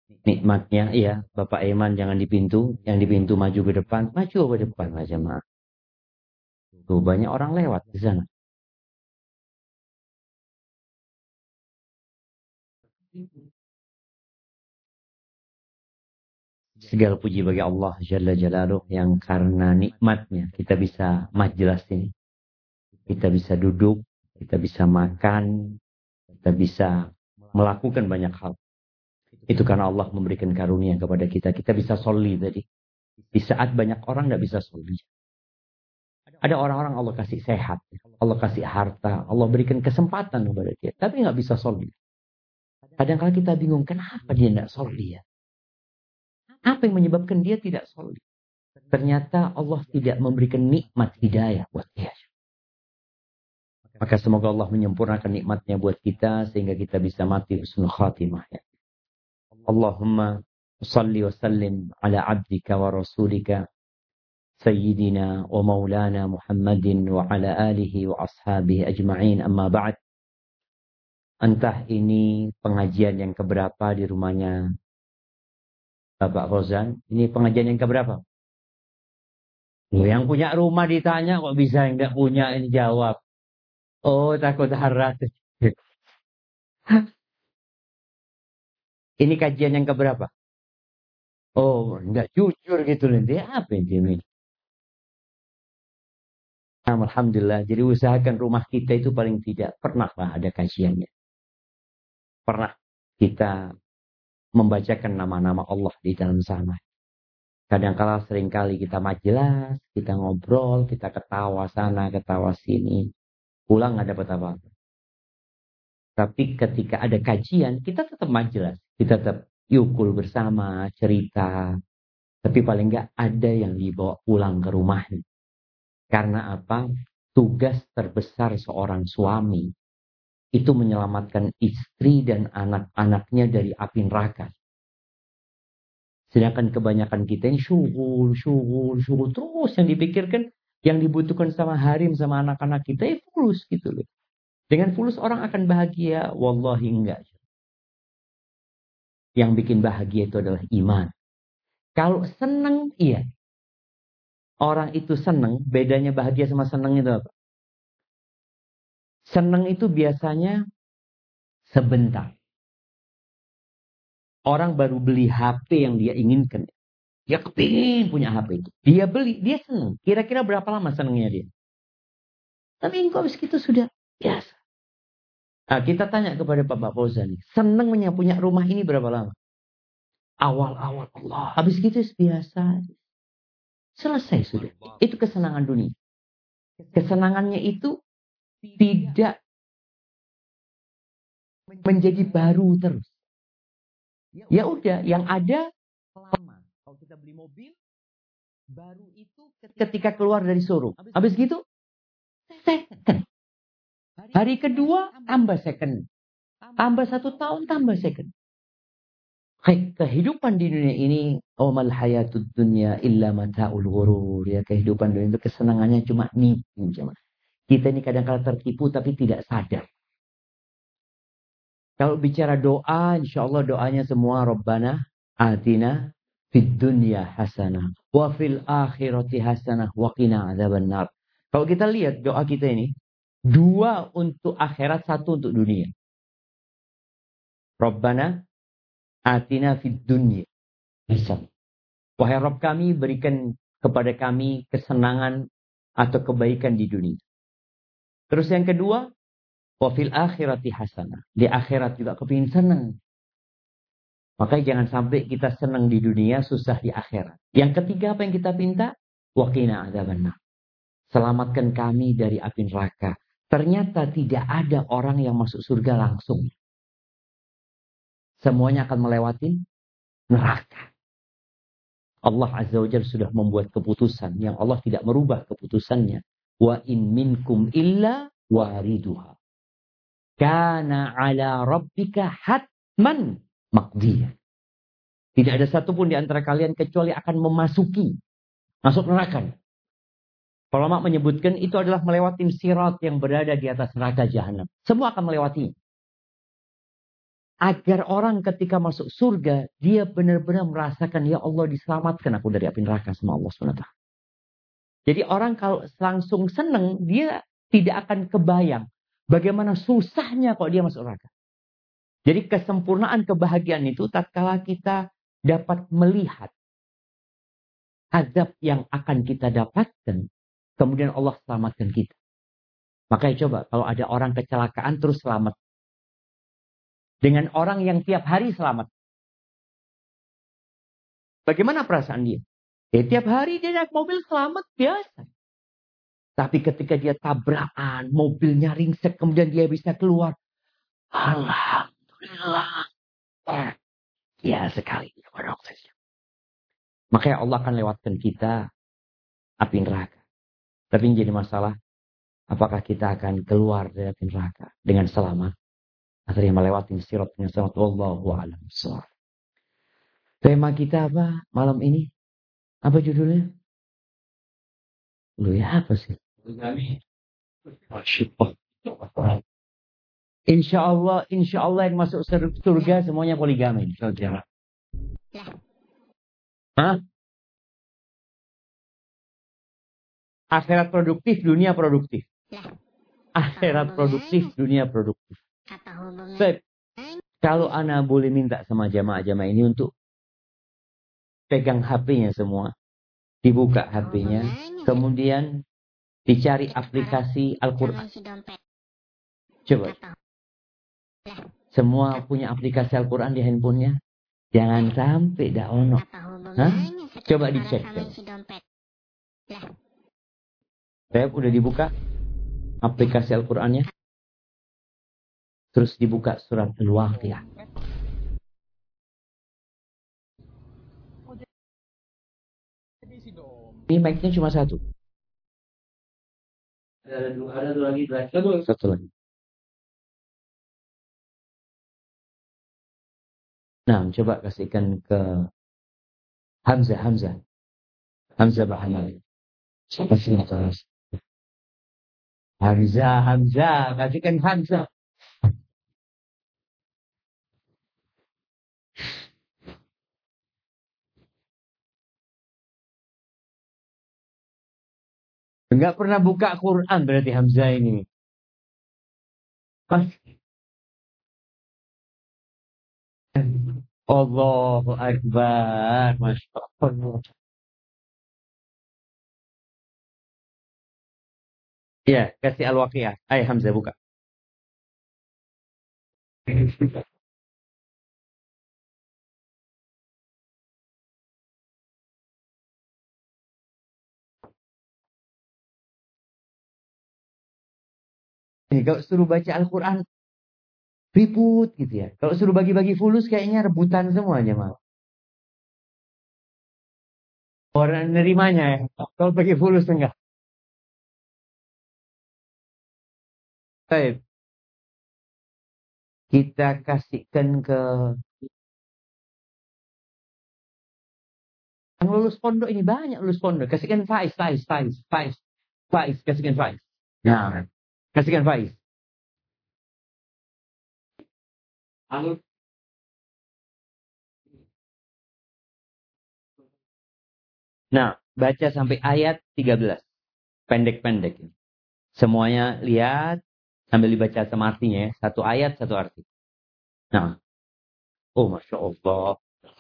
Nikmatnya, iya, Bapak Eman jangan di pintu, yang di pintu maju ke depan, maju ke depan aja maaf. Tuh banyak orang lewat di sana. Segala puji bagi Allah Jalla Jalaluh yang karena nikmatnya kita bisa majelis ini, kita bisa duduk, kita bisa makan, kita bisa melakukan banyak hal. Itu karena Allah memberikan karunia kepada kita. Kita bisa soli tadi. Di saat banyak orang nggak bisa soli. Ada orang-orang Allah kasih sehat, Allah kasih harta, Allah berikan kesempatan kepada dia, tapi nggak bisa soli. Kadang-kala kita bingung, kenapa dia nggak soli ya? Apa yang menyebabkan dia tidak soli? Ternyata Allah tidak memberikan nikmat hidayah buat dia. Maka semoga Allah menyempurnakan nikmatnya buat kita sehingga kita bisa mati husnul khatimah. Ya. Allahumma salli wa sallim ala abdika wa rasulika sayyidina wa maulana Muhammadin wa ala alihi wa ashabihi ajma'in amma ba'd. Entah ini pengajian yang keberapa di rumahnya Bapak Fauzan. Ini pengajian yang keberapa? Yang punya rumah ditanya kok bisa yang tidak punya ini jawab. Oh takut harat. Ini kajian yang keberapa? Oh, enggak jujur gitu loh. Dia apa ini? Alhamdulillah. Jadi usahakan rumah kita itu paling tidak pernahlah ada kajiannya. Pernah kita membacakan nama-nama Allah di dalam sana. Kadang-kala seringkali kita majelis, kita ngobrol, kita ketawa sana, ketawa sini. Pulang nggak dapat apa-apa. Tapi ketika ada kajian, kita tetap majelis. Kita tetap yukul bersama, cerita. Tapi paling nggak ada yang dibawa pulang ke rumahnya. Karena apa? Tugas terbesar seorang suami itu menyelamatkan istri dan anak-anaknya dari api neraka. Sedangkan kebanyakan kita ini syuhul terus yang dipikirkan, yang dibutuhkan sama harim sama anak-anak kita ya fulus gitu loh. Dengan fulus orang akan bahagia, wallahi enggak. Yang bikin bahagia itu adalah iman. Kalau senang, iya. Orang itu senang, bedanya bahagia sama senang itu apa? Senang itu biasanya sebentar. Orang baru beli HP yang dia inginkan. Dia kepingin punya HP itu. Dia beli, dia senang. Kira-kira berapa lama senangnya dia? Tapi kok habis itu sudah biasa. Nah, kita tanya kepada Pak Fauzan nih. Senangnya punya rumah ini berapa lama? Awal-awal Allah. Habis itu biasa. Selesai sudah. Itu kesenangan dunia. Kesenangannya itu tidak menjadi baru terus. Ya udah, yang ada lama. Kalau kita beli mobil, baru itu ketika keluar dari showroom. Habis gitu, second. Hari kedua, tambah second. Tambah 1 tahun, tambah second. Kehidupan di dunia ini, omal hayatud dunya illa mata'ul ghurur. Ya, kehidupan dunia itu kesenangannya cuma nipu. Kita ini kadang-kadang tertipu tapi tidak sadar. Kalau bicara doa, insya Allah doanya semua Rabbana atina fid dunya hasanah wa fil akhirati hasanah wa qina adzabannar. Kalau kita lihat doa kita ini, 2 untuk akhirat, 1 untuk dunia. Rabbana atina fid dunya hasanah. Wahai Rabb kami, berikan kepada kami kesenangan atau kebaikan di dunia. Terus yang kedua, wa fil akhirati hasanah. Di akhirat juga kepingin senang. Makanya jangan sampai kita senang di dunia, susah di akhirat. Yang ketiga apa yang kita minta? Waqina adzabannar. Selamatkan kami dari api neraka. Ternyata tidak ada orang yang masuk surga langsung. Semuanya akan melewati neraka. Allah Azza wa Jalla sudah membuat keputusan yang Allah tidak merubah keputusannya. Wa in minkum illa wariduha. Kana ala rabbika hatman maqdiyah. Tidak ada satupun di antara kalian kecuali akan masuk neraka. Ulama menyebutkan itu adalah melewati sirat yang berada di atas neraka jahanam. Semua akan melewati. Agar orang ketika masuk surga, dia benar-benar merasakan, ya Allah diselamatkan aku dari api neraka sama Allah SWT. Jadi orang kalau langsung seneng, dia tidak akan kebayang bagaimana susahnya kalau dia masuk neraka. Jadi kesempurnaan kebahagiaan itu tatkala kita dapat melihat azab yang akan kita dapatkan, kemudian Allah selamatkan kita. Makanya coba kalau ada orang kecelakaan terus selamat. Dengan orang yang tiap hari selamat. Bagaimana perasaan dia? Tiap hari dia naik mobil selamat biasa. Tapi ketika dia tabrakan, mobilnya ringsek, kemudian dia bisa keluar. Alhamdulillah. Ya sekali. Makanya Allah akan lewatkan kita api neraka. Tapi yang jadi masalah, apakah kita akan keluar dari api neraka dengan selamat? Atau yang melewati sirat dengan selamat? Wallahu a'lam bishawab. Tema kita apa malam ini? Apa judulnya? Lu ya apa sih? Insya Allah yang masuk surga semuanya poligami. Saudara. Hah? Akhirat produktif, dunia produktif. Akhirat produktif, dunia produktif. Baik. Kalau Ana boleh minta sama jamaah-jamaah ini untuk pegang HP-nya semua. Dibuka HP-nya. Kemudian dicari aplikasi Al-Quran. Coba. Semua punya aplikasi Al-Quran di handphonenya. Jangan sampai dah ono. Hah? Coba dicek. Saya udah dibuka aplikasi Al-Qurannya. Terus dibuka surat Al-Waqiah. Ini mic-nya cuma satu. Ada dua lagi. Satu lagi. Nah, coba kasihkan ke Hamzah. Hamzah Bahanal. Kasihkan terus. Hamzah. Kasihkan Hamzah. Enggak pernah buka Quran berarti Hamzah ini. Allahu Akbar. Masya Allah. Ya, kasih Al-Waqiah. Ayo Hamzah buka. Ini kalau suruh baca Al-Quran ribut gitu ya. Kalau suruh bagi-bagi fulus kayaknya rebutan semuanya malah. Orang nerimanya ya. Kalau bagi fulus enggak. Baik. Kita kasihkan ke yang lulus pondok ini banyak lulus pondok. Kasihkan Faiz. Kasihkan Faiz. Nah, kasihkan Faiz. Nah, baca sampai ayat 13. Pendek-pendek. Semuanya lihat sambil dibaca sama artinya ya. Satu ayat, satu arti. Nah. Oh, Masya Allah.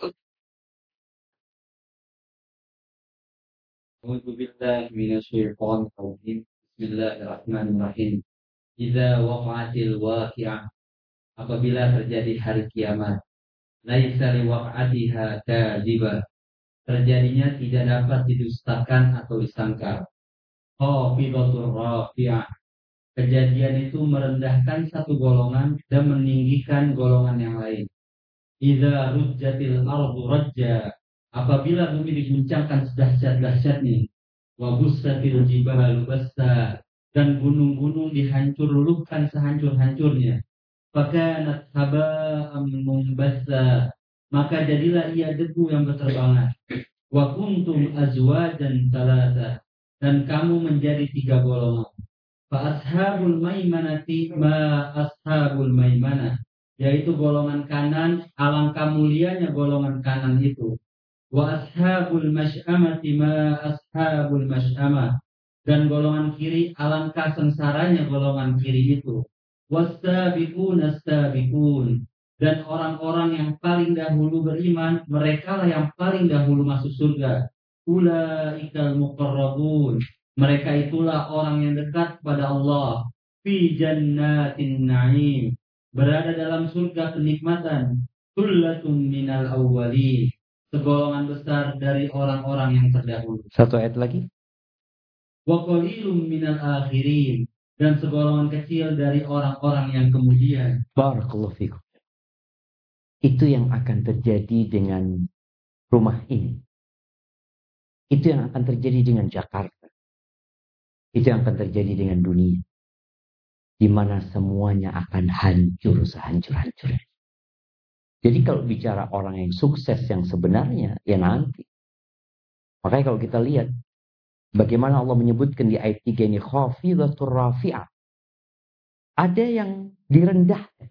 Bismillahirrahmanirrahim. Idza waqa'atil waqi'ah. Apabila terjadi hari kiamat. Laisa liwaq'atiha kadhibah. Terjadinya tidak dapat didustakan atau disangkal. Khafidatur rafi'ah. Kejadian itu merendahkan satu golongan dan meninggikan golongan yang lain. Idza rujjatil ardu rajja. Apabila bumi diguncangkan sedahsyat-dahsyatnya. Wa bussatil jibalu bassa. Dan gunung-gunung dihancur-luluhkan sehancur-hancurnya. Fakanat haba'am mumbassa. Maka jadilah ia debu yang berterbangan. Wa kuntum azwajan talata. Dan kamu menjadi 3 golongan. Fa ashabul maimanati ma ashabul maimanah. yaitu golongan kanan, alangkah mulianya golongan kanan itu. Wa ashabul masy'amati ma ashabul masy'amah. Dan golongan kiri, alangkah sengsaranya golongan kiri itu. Wastabiqun astabiqun. Dan orang-orang yang paling dahulu beriman, mereka lah yang paling dahulu masuk surga. Ulaikal muqarrabun. Mereka itulah orang yang dekat kepada Allah. Fi jannatin na'im. Berada dalam surga kenikmatan. Tullatun minal awwalin. Segolongan besar dari orang-orang yang terdahulu. Satu ayat lagi. Wa qalilum minal akhirin. Dan segolongan kecil dari orang-orang yang kemudian. Barakallahu fikum. Itu yang akan terjadi dengan rumah ini. Itu yang akan terjadi dengan Jakarta. Itu yang akan terjadi dengan dunia. Di mana semuanya akan hancur sehancur-hancurnya. Jadi kalau bicara orang yang sukses yang sebenarnya, ya nanti. Makanya kalau kita lihat, bagaimana Allah menyebutkan di ayat 3 ini, khafidatur rafi'ah. Ada yang direndahkan.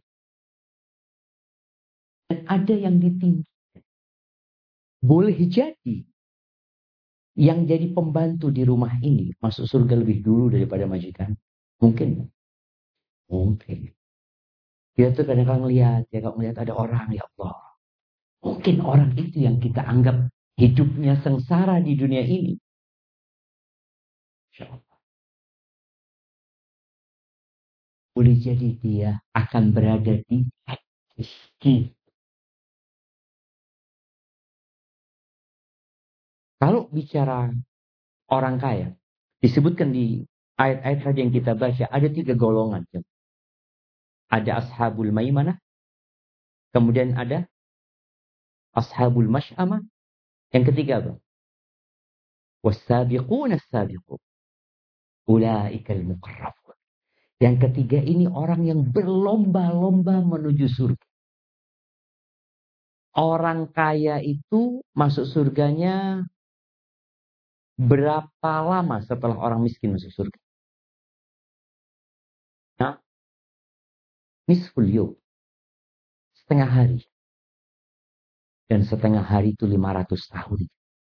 Dan ada yang ditinggikan. Boleh jadi, yang jadi pembantu di rumah ini, masuk surga lebih dulu daripada majikan. Mungkin. Mungkin. Kita tuh kadang-kadang lihat, ya kalau melihat ada orang, ya Allah. Mungkin orang itu yang kita anggap hidupnya sengsara di dunia ini. Insya Allah. Boleh jadi dia akan berada di miskin. Kalau bicara orang kaya, disebutkan di ayat-ayat tadi yang kita baca, ada 3 golongan. Ada ashabul maimanah, kemudian ada ashabul masy'amah, yang ketiga apa? Wassabiqun as-sabiqun. Ulaikal muqarrabun. Yang ketiga ini orang yang berlomba-lomba menuju surga. Orang kaya itu masuk surganya berapa lama setelah orang miskin masuk surga? Nah, nisful yawm. Setengah hari. Dan setengah hari itu 500 tahun.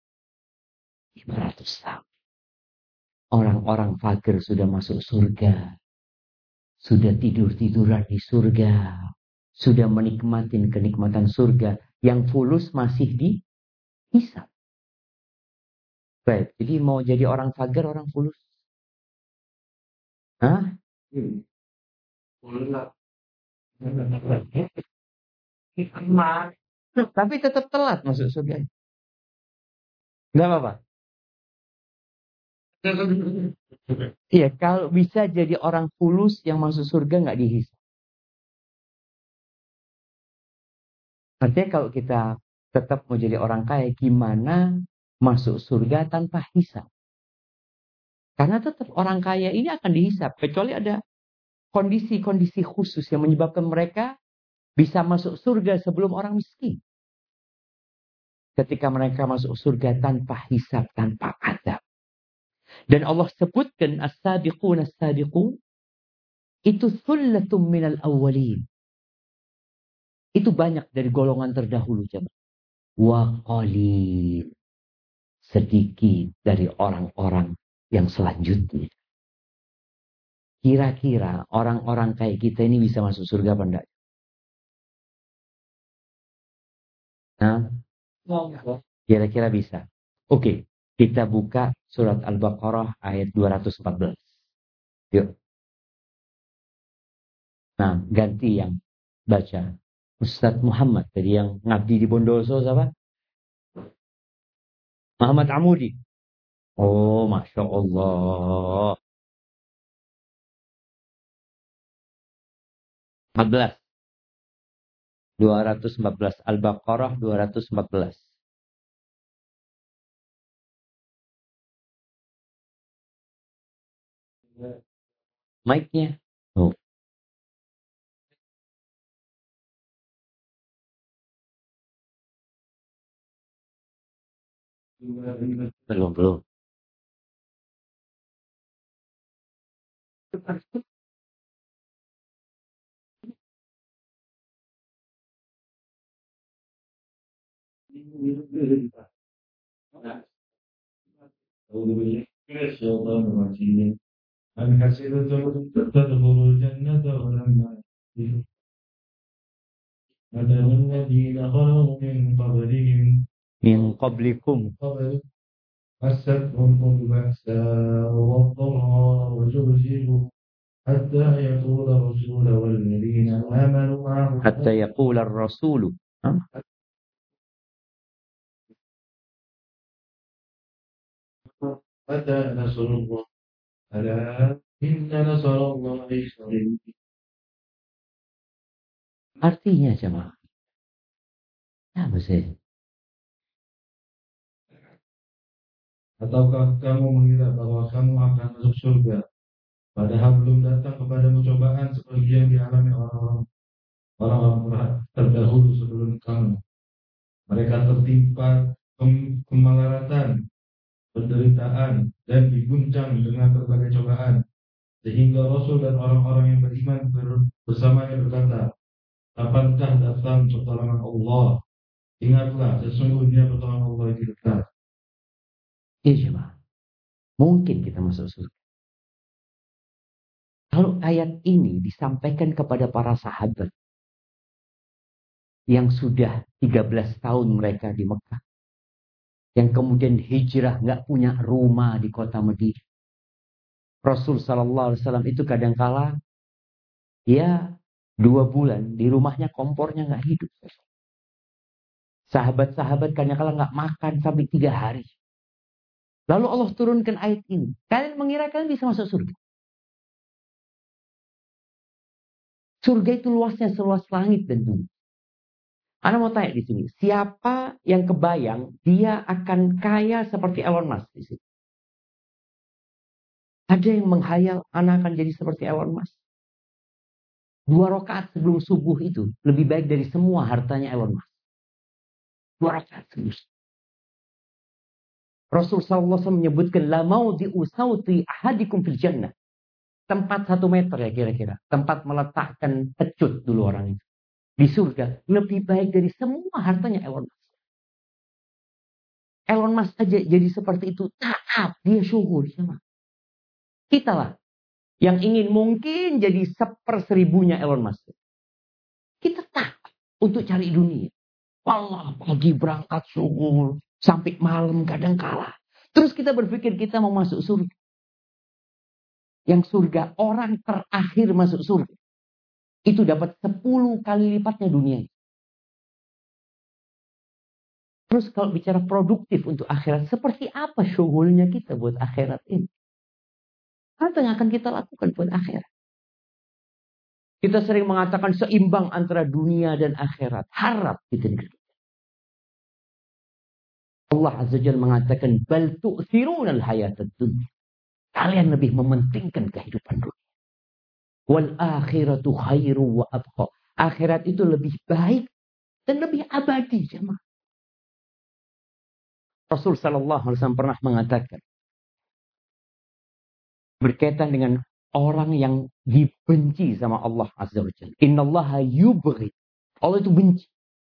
500 tahun. Orang-orang fakir sudah masuk surga. Sudah tidur-tiduran di surga. Sudah menikmati kenikmatan surga. Yang fulus masih dihisab. Baik, jadi mau jadi orang fakir, orang fulus? Hah? Tapi tetap telat masuk surga. Enggak apa-apa. Iya, kalau bisa jadi orang fulus yang masuk surga nggak dihisab. Artinya kalau kita tetap mau jadi orang kaya, gimana masuk surga tanpa hisab? Karena tetap orang kaya ini akan dihisab. Kecuali ada kondisi-kondisi khusus yang menyebabkan mereka bisa masuk surga sebelum orang miskin. Ketika mereka masuk surga tanpa hisab, tanpa adab. Dan Allah sebutkan as-sabiqun as-sabiqun itu thullatum minal awwalin. Itu banyak dari golongan terdahulu, coba. Wa qalil. Sedikit dari orang-orang yang selanjutnya. Kira-kira orang-orang kayak kita ini bisa masuk surga apa enggak? Nah, kira-kira bisa. Oke, kita buka surat Al-Baqarah ayat 214. Yuk. Nah, ganti yang baca. Ustadz Muhammad tadi yang ngabdi di Bondoso siapa? Muhammad Amudi. Oh, Masya Allah. 14. 214. Al-Baqarah 214. Mic-nya. Oh, belum. أم حسبتم أن تدخلوا الجنة ولما يأتكم مثل الذين خلوا Min qablikum. قبل مستهم البأساء والضراء وزلزلوا حتى يقول الرسول والذين آمنوا معه Hatta yaqula ar-rasulu. متى نصر الله ألا إن نصر الله قريب. Artinya jemaah. Apa sih? Ataukah kamu mengira bahwa kamu akan masuk surga padahal belum datang kepadamu cobaan seperti yang dialami orang-orang terdahulu sebelum kamu. Mereka tertimpa kemelaratan, penderitaan, dan diguncang dengan berbagai cobaan. Sehingga Rasul dan orang-orang yang beriman bersamanya berkata, kapankah datang pertolongan Allah? Ingatlah, sesungguhnya pertolongan Allah itu dekat. Iya jemaah. Mungkin kita masuk surga. Kalau ayat ini disampaikan kepada para sahabat yang sudah 13 tahun mereka di Mekah, yang kemudian hijrah nggak punya rumah di kota Madinah. Rasul Sallallahu Alaihi Wasallam itu kadangkala ya 2 bulan di rumahnya kompornya nggak hidup. Sahabat-sahabat kadangkala nggak makan sampai 3 hari. Lalu Allah turunkan ayat ini. Kalian mengira kalian bisa masuk surga? Surga itu luasnya seluas langit dan bumi. Anda mau tanya di sini, siapa yang kebayang dia akan kaya seperti Elon Musk di sini? Ada yang menghayal anak akan jadi seperti Elon Musk? 2 rakaat sebelum subuh itu lebih baik dari semua hartanya Elon Musk. 2 rakaat sebelum. Rasul SAW menyebutkan la maudhi'u sauti ahadikum fil jannah. Tempat 1 meter ya kira-kira. Tempat meletakkan pecut dulu orang itu. Di surga lebih baik dari semua hartanya Elon Musk. Elon Musk aja jadi seperti itu. Taat, dia syukur sama. Kita lah yang ingin mungkin jadi 1/1000-nya Elon Musk. Kita taat untuk cari dunia. Allah pagi berangkat syukur sampai malam kadang kalah. Terus kita berpikir kita mau masuk surga. Yang surga orang terakhir masuk surga. Itu dapat 10 kali lipatnya dunia. Terus kalau bicara produktif untuk akhirat, seperti apa syukurnya kita buat akhirat ini? Apa yang akan kita lakukan buat akhirat? Kita sering mengatakan seimbang antara dunia dan akhirat. Harap kita dengar. Allah Azza Jalla mengatakan bal tu'thiruna al-hayatad dunya. Kalian lebih mementingkan kehidupan dunia. Wal akhiratu khairu wa abqa. Akhirat itu lebih baik dan lebih abadi, jemaah. Rasul sallallahu alaihi wasallam pernah mengatakan berkaitan dengan orang yang dibenci sama Allah Azza wa Jalla. Innallaha yubghid. Allah itu benci.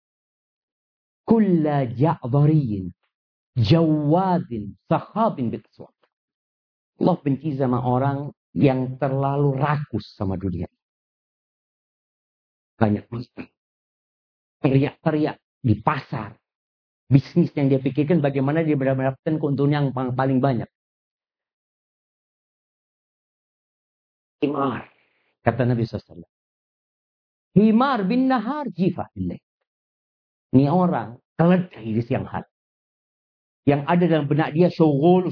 Kulla ja'dhariyin jawadin sakhabin bil aswaq. Allah benci sama orang yang terlalu rakus sama dunia. Banyak masalah. Teriak-teriak di pasar. Bisnis yang dia pikirkan bagaimana dia mendapatkan keuntungan yang paling banyak. Himar. Kata Nabi SAW. Himar bin nahar jifah billahi. Ini orang keledai di siang hari. Yang ada dalam benak dia syughul,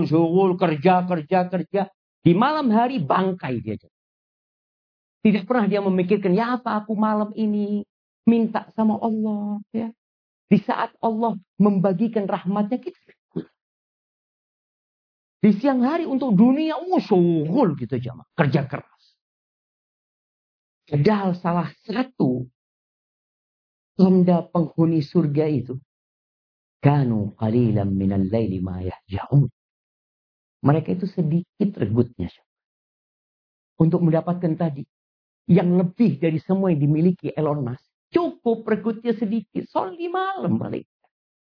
kerja. Di malam hari bangkai dia. Tidak pernah dia memikirkan, ya apa aku malam ini minta sama Allah. Ya. Di saat Allah membagikan rahmatnya, kita di siang hari untuk dunia, syughul gitu jamaah. Kerja keras. Padahal salah satu tanda penghuni surga itu, kanu qalilan minal laili ma yahja'un. Mereka itu sedikit regutnya. Untuk mendapatkan tadi. Yang lebih dari semua yang dimiliki Elon Musk. Cukup regutnya sedikit. Soal di malam balik.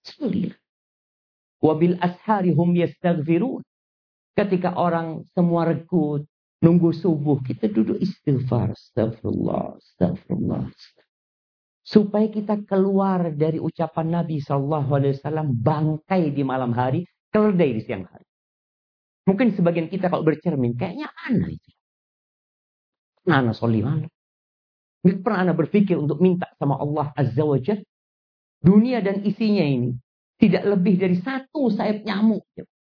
Sulit. Wabil ashari hum yastaghfirun. Ketika orang semua rekut, nunggu subuh, kita duduk istighfar. Astagfirullah, astagfirullah. Supaya kita keluar dari ucapan Nabi SAW, bangkai di malam hari, keledai di siang hari. Mungkin sebagian kita kalau bercermin, kayaknya aneh itu. Anak soli malam. Nggak pernah anak berpikir untuk minta sama Allah Azza wa Jalla. Dunia dan isinya ini tidak lebih dari satu sayap nyamuk.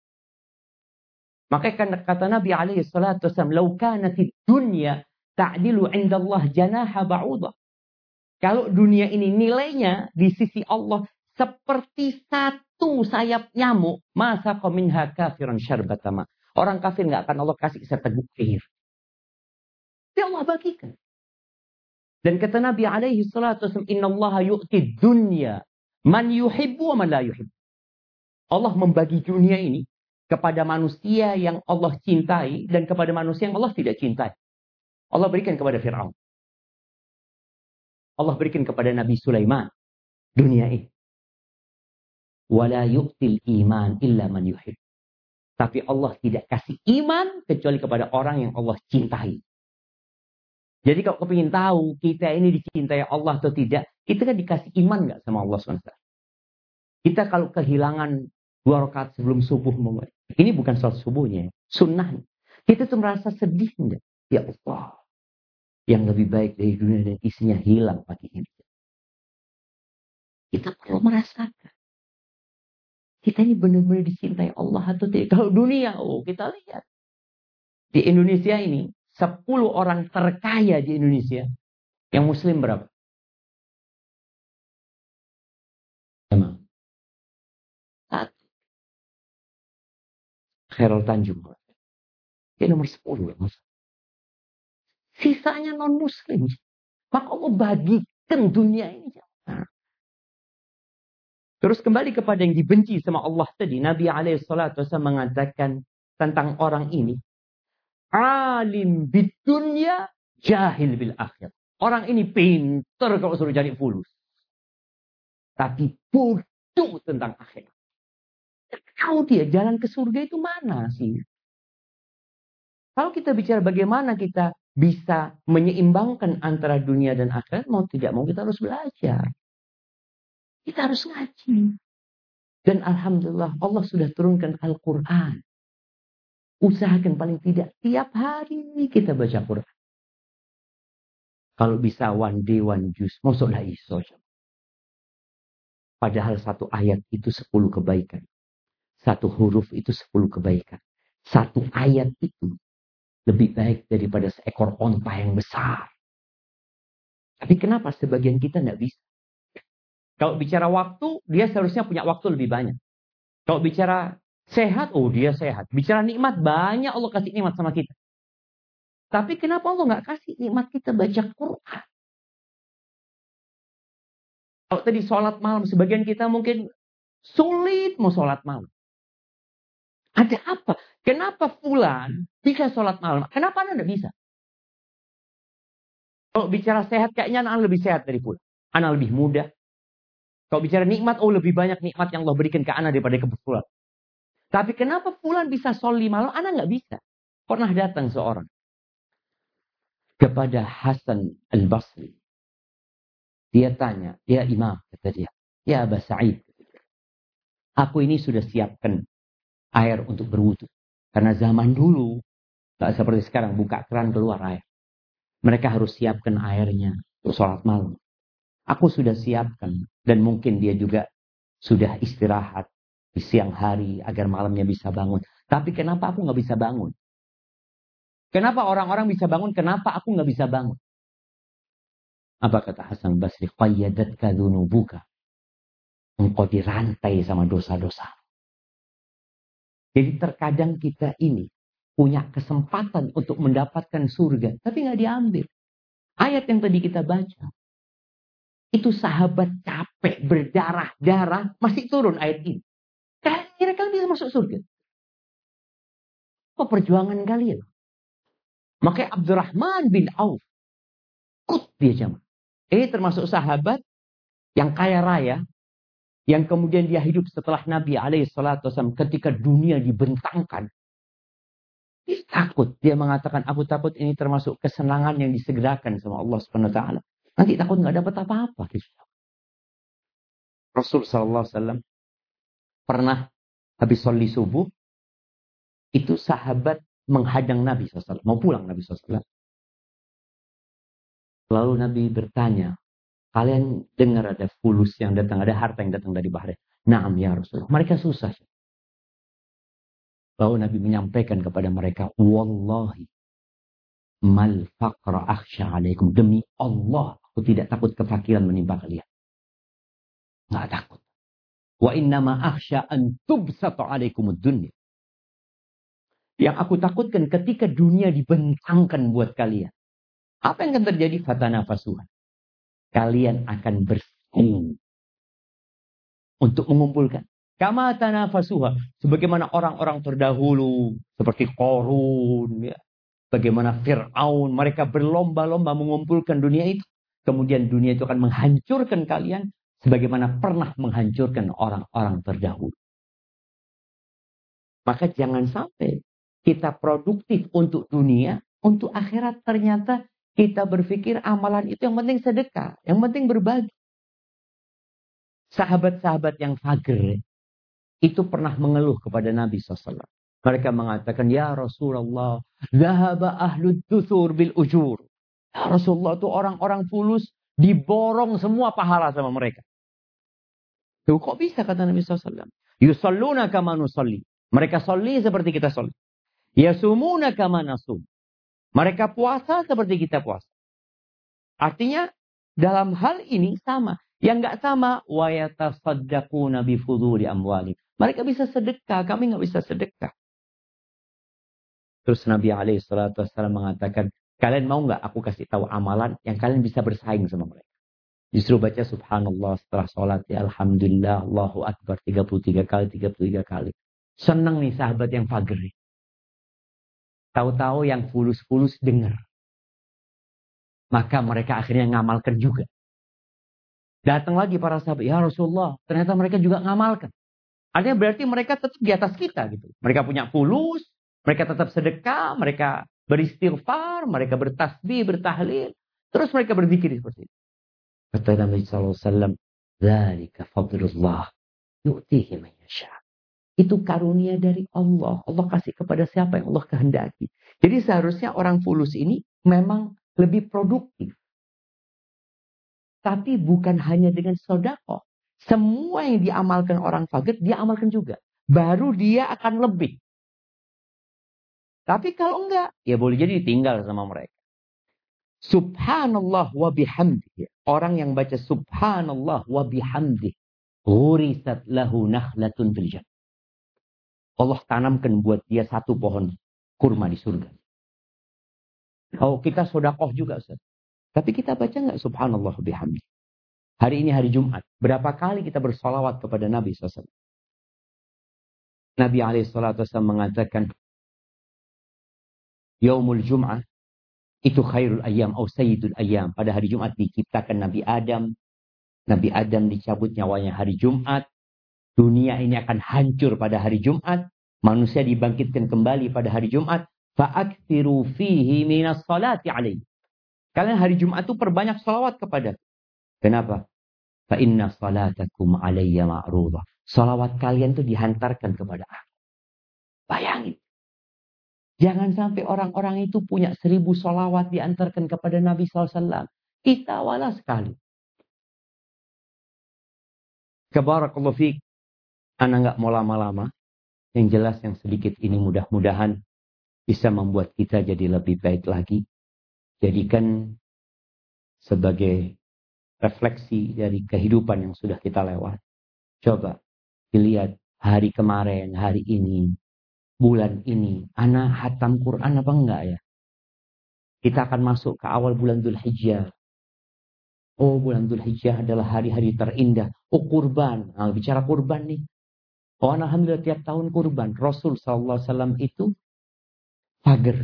Makanya kata Nabi SAW, "Lau kanatid dunya ta'dilu 'inda Allah janaha ba'udah." Kalau dunia ini nilainya di sisi Allah seperti satu sayap nyamuk, masa minha kafiran syarbatama. Orang kafir nggak akan Allah kasih seteguk air. Dia Allah bagikan. Dan kata Nabi SAW, "Inna Allah yu'ti dunya man yuhibbu wa man la yuhibbu." Allah membagi dunia ini kepada manusia yang Allah cintai dan kepada manusia yang Allah tidak cintai. Allah berikan kepada Fir'aun. Allah berikan kepada Nabi Sulaiman dunia ini. Wala yu'til iman illa man yuhib. Tapi Allah tidak kasih iman kecuali kepada orang yang Allah cintai. Jadi kalau kepingin tahu kita ini dicintai Allah atau tidak, kita kan dikasih iman nggak sama Allah SWT. Kita kalau kehilangan 2 rakaat sebelum subuh, ini bukan salat subuhnya, sunnah. Kita tuh merasa sedih enggak? Ya Allah, yang lebih baik dari dunia dan isinya hilang pagi ini. Kita perlu merasakan. Kita ini benar-benar dicintai Allah atau tidak. Kalau dunia, kita lihat. Di Indonesia ini, 10 orang terkaya di Indonesia. Yang muslim berapa? Emang. 1. Khairul Tanjung. Dia nomor 10. Sisanya non-muslim. Maka Allah bagikan dunia ini. Nah. Terus kembali kepada yang dibenci sama Allah tadi. Nabi SAW mengatakan tentang orang ini. Alim bidunya, jahil bil akhir. Orang ini pintar kalau suruh cari fulus. Tapi bodoh tentang akhirat. Tahu dia jalan ke surga itu mana sih? Kalau kita bicara bagaimana kita bisa menyeimbangkan antara dunia dan akhirat, mau tidak mau kita harus belajar. Kita harus ngaji. Dan alhamdulillah Allah sudah turunkan Al-Quran. Usahakan paling tidak tiap hari kita baca Quran. Kalau bisa one day one juice, maksudnya iso. Padahal satu ayat itu 10 kebaikan. Satu huruf itu 10 kebaikan. Satu ayat itu lebih baik daripada seekor onta yang besar. Tapi kenapa sebagian kita tidak bisa? Kalau bicara waktu, dia seharusnya punya waktu lebih banyak. Kalau bicara sehat, dia sehat. Bicara nikmat, banyak Allah kasih nikmat sama kita. Tapi kenapa Allah nggak kasih nikmat kita baca Quran? Kalau tadi sholat malam, sebagian kita mungkin sulit mau sholat malam. Ada apa? Kenapa fulan bisa sholat malam? Kenapa Anda tidak bisa? Kalau bicara sehat, kayaknya Anda lebih sehat dari fulan. Anda lebih muda. Kalau bicara nikmat, lebih banyak nikmat yang Allah berikan ke Anda daripada ke fulan. Tapi kenapa fulan bisa sholat malam, Anda nggak bisa? Pernah datang seorang kepada Hasan Al-Basri. Dia tanya, ya Imam, kata dia. Ya Aba Sa'id. Aku ini sudah siapkan air untuk berwudu. Karena zaman dulu, tak seperti sekarang, buka keran keluar air. Mereka harus siapkan airnya untuk sholat malam. Aku sudah siapkan. Dan mungkin dia juga sudah istirahat di siang hari agar malamnya bisa bangun. Tapi kenapa aku nggak bisa bangun? Kenapa orang-orang bisa bangun? Kenapa aku nggak bisa bangun? Apa kata Hasan Basri? Qayyadatka dzunubuka. Engkau dirantai sama dosa-dosa. Jadi terkadang kita ini punya kesempatan untuk mendapatkan surga, tapi nggak diambil. Ayat yang tadi kita baca, itu sahabat capek, berdarah-darah, masih turun ayat ini. Kira-kira kalian bisa masuk surga? Apa perjuangan kalian? Makanya Abdurrahman bin Auf, ikut dia jamaah. Ini termasuk sahabat yang kaya raya, yang kemudian dia hidup setelah Nabi SAW ketika dunia dibentangkan. Dia takut. Dia mengatakan, aku takut ini termasuk kesenangan yang disegerakan sama Allah SWT. Nanti takut nggak dapat apa-apa. Rasul SAW pernah habis sholat subuh, itu sahabat menghadang Nabi SAW. Mau pulang Nabi SAW. Lalu Nabi bertanya, kalian dengar ada fulus yang datang, ada harta yang datang dari Bahrain. Naam ya Rasulullah. Mereka susah. Lalu Nabi menyampaikan kepada mereka, Wallahi mal faqra akhsha alaikum. Demi Allah, aku tidak takut kefakiran menimpa kalian. Nggak takut. Wa innama akhsha an tubsata alaikumud dunya. Yang aku takutkan ketika dunia dibentangkan buat kalian. Apa yang akan terjadi? Fatanafasuha. Kalian akan bersaing untuk mengumpulkan. Kama tanafasuha. Sebagaimana orang-orang terdahulu. Seperti Qarun. Ya. Bagaimana Fir'aun. Mereka berlomba-lomba mengumpulkan dunia itu. Kemudian dunia itu akan menghancurkan kalian. Sebagaimana pernah menghancurkan orang-orang terdahulu. Maka jangan sampai kita produktif untuk dunia. Untuk akhirat ternyata kita berpikir amalan itu yang penting sedekah. Yang penting berbagi. Sahabat-sahabat yang fagir itu pernah mengeluh kepada Nabi SAW. Mereka mengatakan, ya Rasulullah, zahaba ahlud dusur bil ujur. Ya Rasulullah, itu orang-orang fulus diborong semua pahala sama mereka. Tuh, kok bisa kata Nabi SAW? Yusalluna kama nusalli. Mereka salli seperti kita salli. Yasumuna kama nasum. Mereka puasa seperti kita puasa. Artinya dalam hal ini sama. Yang nggak sama, wa yatasaddaquna bi fuduli amwali. Mereka bisa sedekah, kami nggak bisa sedekah. Terus Nabi SAW mengatakan, kalian mau nggak aku kasih tahu amalan yang kalian bisa bersaing sama mereka? Justru baca subhanallah setelah sholat, ya alhamdulillah, Allahu Akbar 33 kali, 33 kali. Senang nih sahabat yang fagir. Tahu-tahu yang fulus-fulus dengar. Maka mereka akhirnya ngamalkan juga. Datang lagi para sahabat, ya Rasulullah, ternyata mereka juga ngamalkan. Artinya berarti mereka tetap di atas kita gitu. Mereka punya fulus, mereka tetap sedekah, mereka beristighfar, mereka bertasbih, bertahlil. Terus mereka berzikir seperti itu. Kata Nabi SAW, Dzalika fadlullah yu'tihi man yasha. Itu karunia dari Allah. Allah kasih kepada siapa yang Allah kehendaki. Jadi seharusnya orang fulus ini memang lebih produktif. Tapi bukan hanya dengan sedekah. Semua yang diamalkan orang fakir, dia amalkan juga. Baru dia akan lebih. Tapi kalau enggak, ya boleh jadi tinggal sama mereka. Subhanallah wa bihamdih. Orang yang baca subhanallah wa bihamdih. Ghurisat lahu nakhlatun fil jannah. Allah tanamkan buat dia satu pohon kurma di surga. Kalau kita sedekah juga, Ustaz. Tapi kita baca enggak subhanallah wa bihamdih? Hari ini hari Jumat. Berapa kali kita bersalawat kepada Nabi SAW? Nabi SAW mengatakan, Yaumul Jum'ah, itu khairul ayyam, atau sayyidul ayyam. Pada hari Jumat diciptakan Nabi Adam. Nabi Adam dicabut nyawanya hari Jumat. Dunia ini akan hancur pada hari Jumat. Manusia dibangkitkan kembali pada hari Jumat. Fa'aktiru fihi minas salati alaih. Kalian hari Jumat itu perbanyak salawat kepada. Kenapa? Fa inna salatakum alayya ma'rudah. Salawat kalian itu dihantarkan kepada aku. Bayangin. Jangan sampai orang-orang itu punya 1000 salawat diantarkan kepada Nabi SAW. Kita wala sekali. Barakallahu fiik. Ana nggak mau lama-lama. Yang jelas yang sedikit ini mudah-mudahan bisa membuat kita jadi lebih baik lagi. Jadikan sebagai refleksi dari kehidupan yang sudah kita lewat. Coba dilihat hari kemarin, hari ini, bulan ini. Ana hatam Quran apa enggak ya? Kita akan masuk ke awal bulan Dzulhijjah. Oh, bulan Dzulhijjah adalah hari-hari terindah. Oh, kurban. Nah, bicara kurban nih. Oh, alhamdulillah tiap tahun kurban. Rasul SAW itu fager.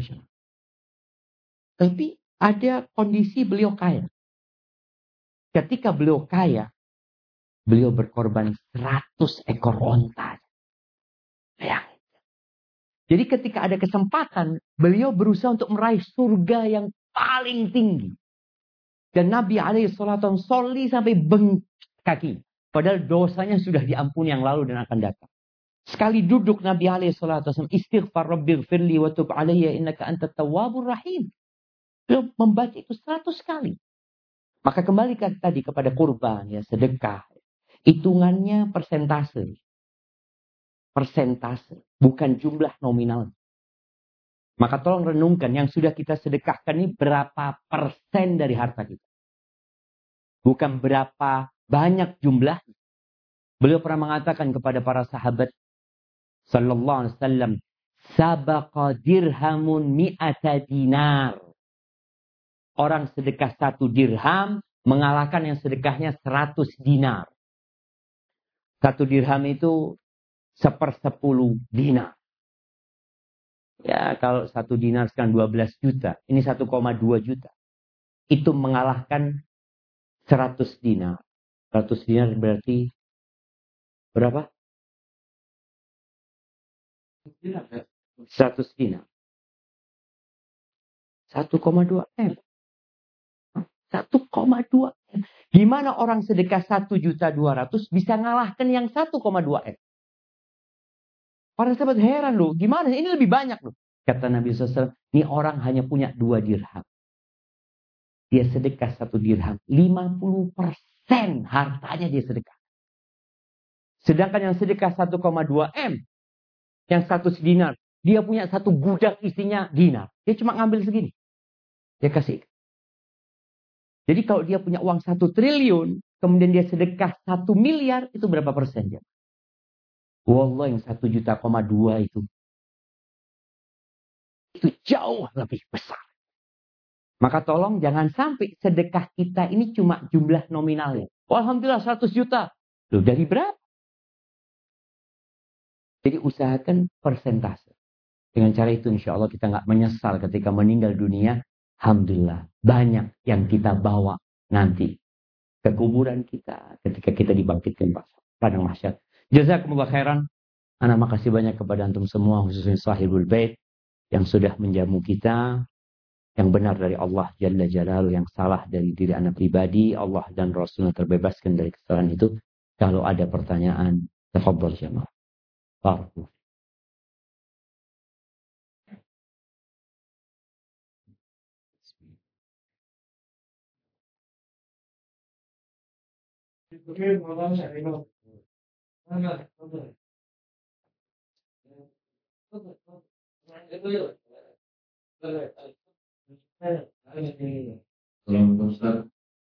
Tapi ada kondisi beliau kaya. Ketika beliau kaya, Beliau berkorban 100 ekor onta. Bayangin. Jadi ketika ada kesempatan, beliau berusaha untuk meraih surga yang paling tinggi. Dan Nabi alaihissalam sholli sampai bengkak kaki. Padahal dosanya sudah diampuni yang lalu dan akan datang. Sekali duduk Nabi alaihissalam, istighfar rabbighfirli wa tub alayya innaka antat tawwabur rahim. Beliau membaca itu 100 kali. Maka kembalikan tadi kepada kurban, ya, sedekah. Hitungannya persentase. Persentase, bukan jumlah nominal. Maka tolong renungkan yang sudah kita sedekahkan ini berapa persen dari harta kita. Bukan berapa banyak jumlah. Beliau pernah mengatakan kepada para sahabat sallallahu alaihi wasallam, sabaqa dirhamun mi'ata dinar. Orang sedekah 1 dirham mengalahkan yang sedekahnya 100 dinar. 1 dirham itu 1/10 dinar. Ya, kalau 1 dinar sekarang 12 juta. Ini 1,2 juta. Itu mengalahkan 100 dinar. 100 dinar berarti berapa? 100 dinar. 1,2 M. 1,2 M. Gimana orang sedekah 1.200.000 bisa ngalahkan yang 1,2 M? Para sahabat heran loh, gimana? Ini lebih banyak loh. Kata Nabi SAW, ini orang hanya punya 2 dirham. Dia sedekah 1 dirham. 50% hartanya dia sedekah. Sedangkan yang sedekah 1,2 M, yang 100 dinar, dia punya 1 gudang isinya dinar. Dia cuma ngambil segini. Dia kasih. Jadi kalau dia punya uang 1 triliun, kemudian dia sedekah 1 miliar, itu berapa persen dia? Wallah yang 1,2 juta itu jauh lebih besar. Maka tolong jangan sampai sedekah kita ini cuma jumlah nominalnya. Oh, alhamdulillah 100 juta. Loh, dari berapa? Jadi usahakan persentase. Dengan cara itu insya Allah kita nggak menyesal ketika meninggal dunia. Alhamdulillah banyak yang kita bawa nanti ke kuburan kita ketika kita dibangkitkan pada mahsyar. Jazakumullah khairan. Ana makasih banyak kepada antum semua, khususnya sahibul bait yang sudah menjamu kita. Yang benar dari Allah Jalla Jalaluhu, yang salah dari diri anak pribadi, Allah dan Rasulnya terbebaskan dari kesalahan itu. Kalau ada pertanyaan, tafadhol jamaah. Barakallahu. Assalamualaikum Ustaz.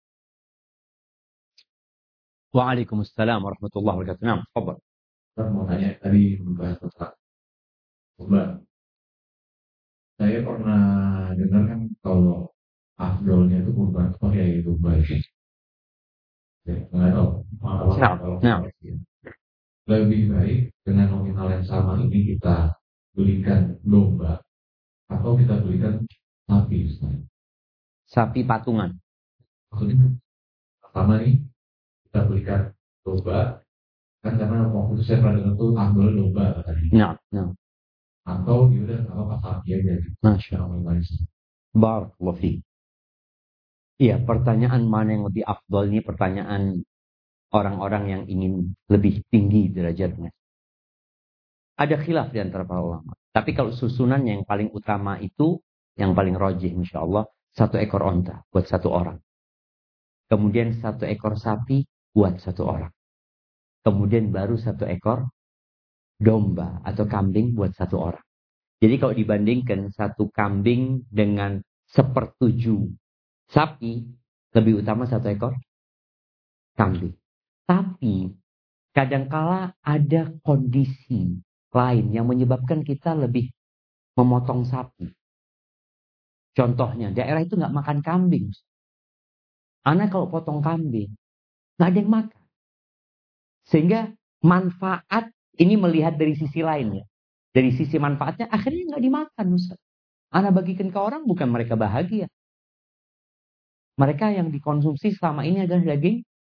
Waalaikumsalam warahmatullahi wabarakatuh. Nah, tafadhol. Ustaz mau tanya tadi membahas tentang kurban. Saya pernah dengar kan kalau afdolnya itu kurban pakai domba itu. Ya, nggak tahu. Nah. Lebih baik dengan nominal yang sama ini kita belikan domba atau kita belikan sapi, Ustaz. Sapi patungan. Maksudnya pertama nih kita belikan domba kan karena waktu itu saya pernah dengar tuh ambil domba tadi. Nah. Atau yaudah kalau pas sapi aja. Masya Allah. Barakallahu fiik. Iya, pertanyaan mana yang lebih afdal ini pertanyaan orang-orang yang ingin lebih tinggi derajatnya. Ada khilaf di antara para ulama. Tapi kalau susunan yang paling utama itu, yang paling rajih insya Allah, 1 ekor onta buat 1 orang. Kemudian 1 ekor sapi buat 1 orang. Kemudian baru 1 ekor domba atau kambing buat 1 orang. Jadi kalau dibandingkan 1 kambing dengan 1/7 sapi, lebih utama 1 ekor kambing. Tapi kadangkala ada kondisi lain yang menyebabkan kita lebih memotong sapi. Contohnya, daerah itu nggak makan kambing. Anak kalau potong kambing, nggak ada yang makan. Sehingga manfaat ini melihat dari sisi lainnya. Dari sisi manfaatnya akhirnya nggak dimakan, Ustaz. Anak bagikan ke orang bukan mereka bahagia. Mereka yang dikonsumsi selama ini adalah daging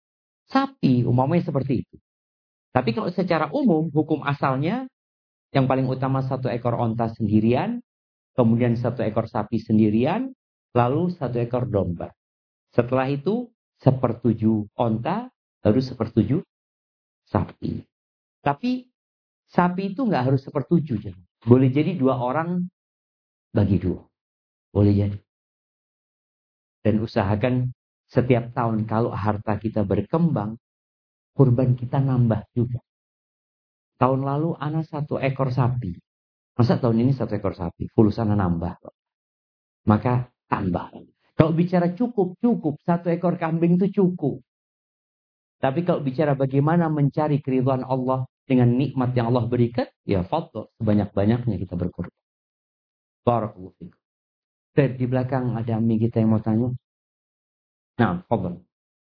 sapi, umpamanya seperti itu. Tapi kalau secara umum, hukum asalnya yang paling utama 1 ekor onta sendirian, kemudian 1 ekor sapi sendirian, lalu 1 ekor domba. Setelah itu 1/7 onta, baru 1/7 sapi. Tapi sapi itu nggak harus 1/7. Boleh jadi 2 orang bagi 2. Boleh jadi. Dan usahakan setiap tahun kalau harta kita berkembang, kurban kita nambah juga. Tahun lalu ana 1 ekor sapi. Masa tahun ini 1 ekor sapi? Fulus ana nambah. Maka tambah. Kalau bicara cukup. 1 ekor kambing itu cukup. Tapi kalau bicara bagaimana mencari keridhaan Allah dengan nikmat yang Allah berikan, ya fadl, sebanyak-banyaknya kita berkurban. Barakallahu fikum. Di belakang ada ami kita yang mau tanya. Nah, fadl.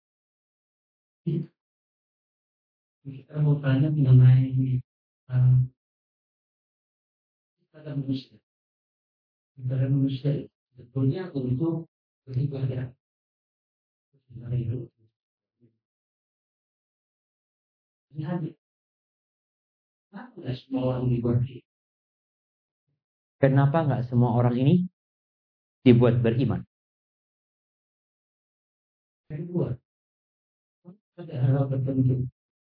Kita mau tanya mengenai ibadah manusia. Ibadah manusia sebetulnya untuk beribadah. Kenapa nggak semua orang ini dibuat beriman? Kedua, ada hal tertentu.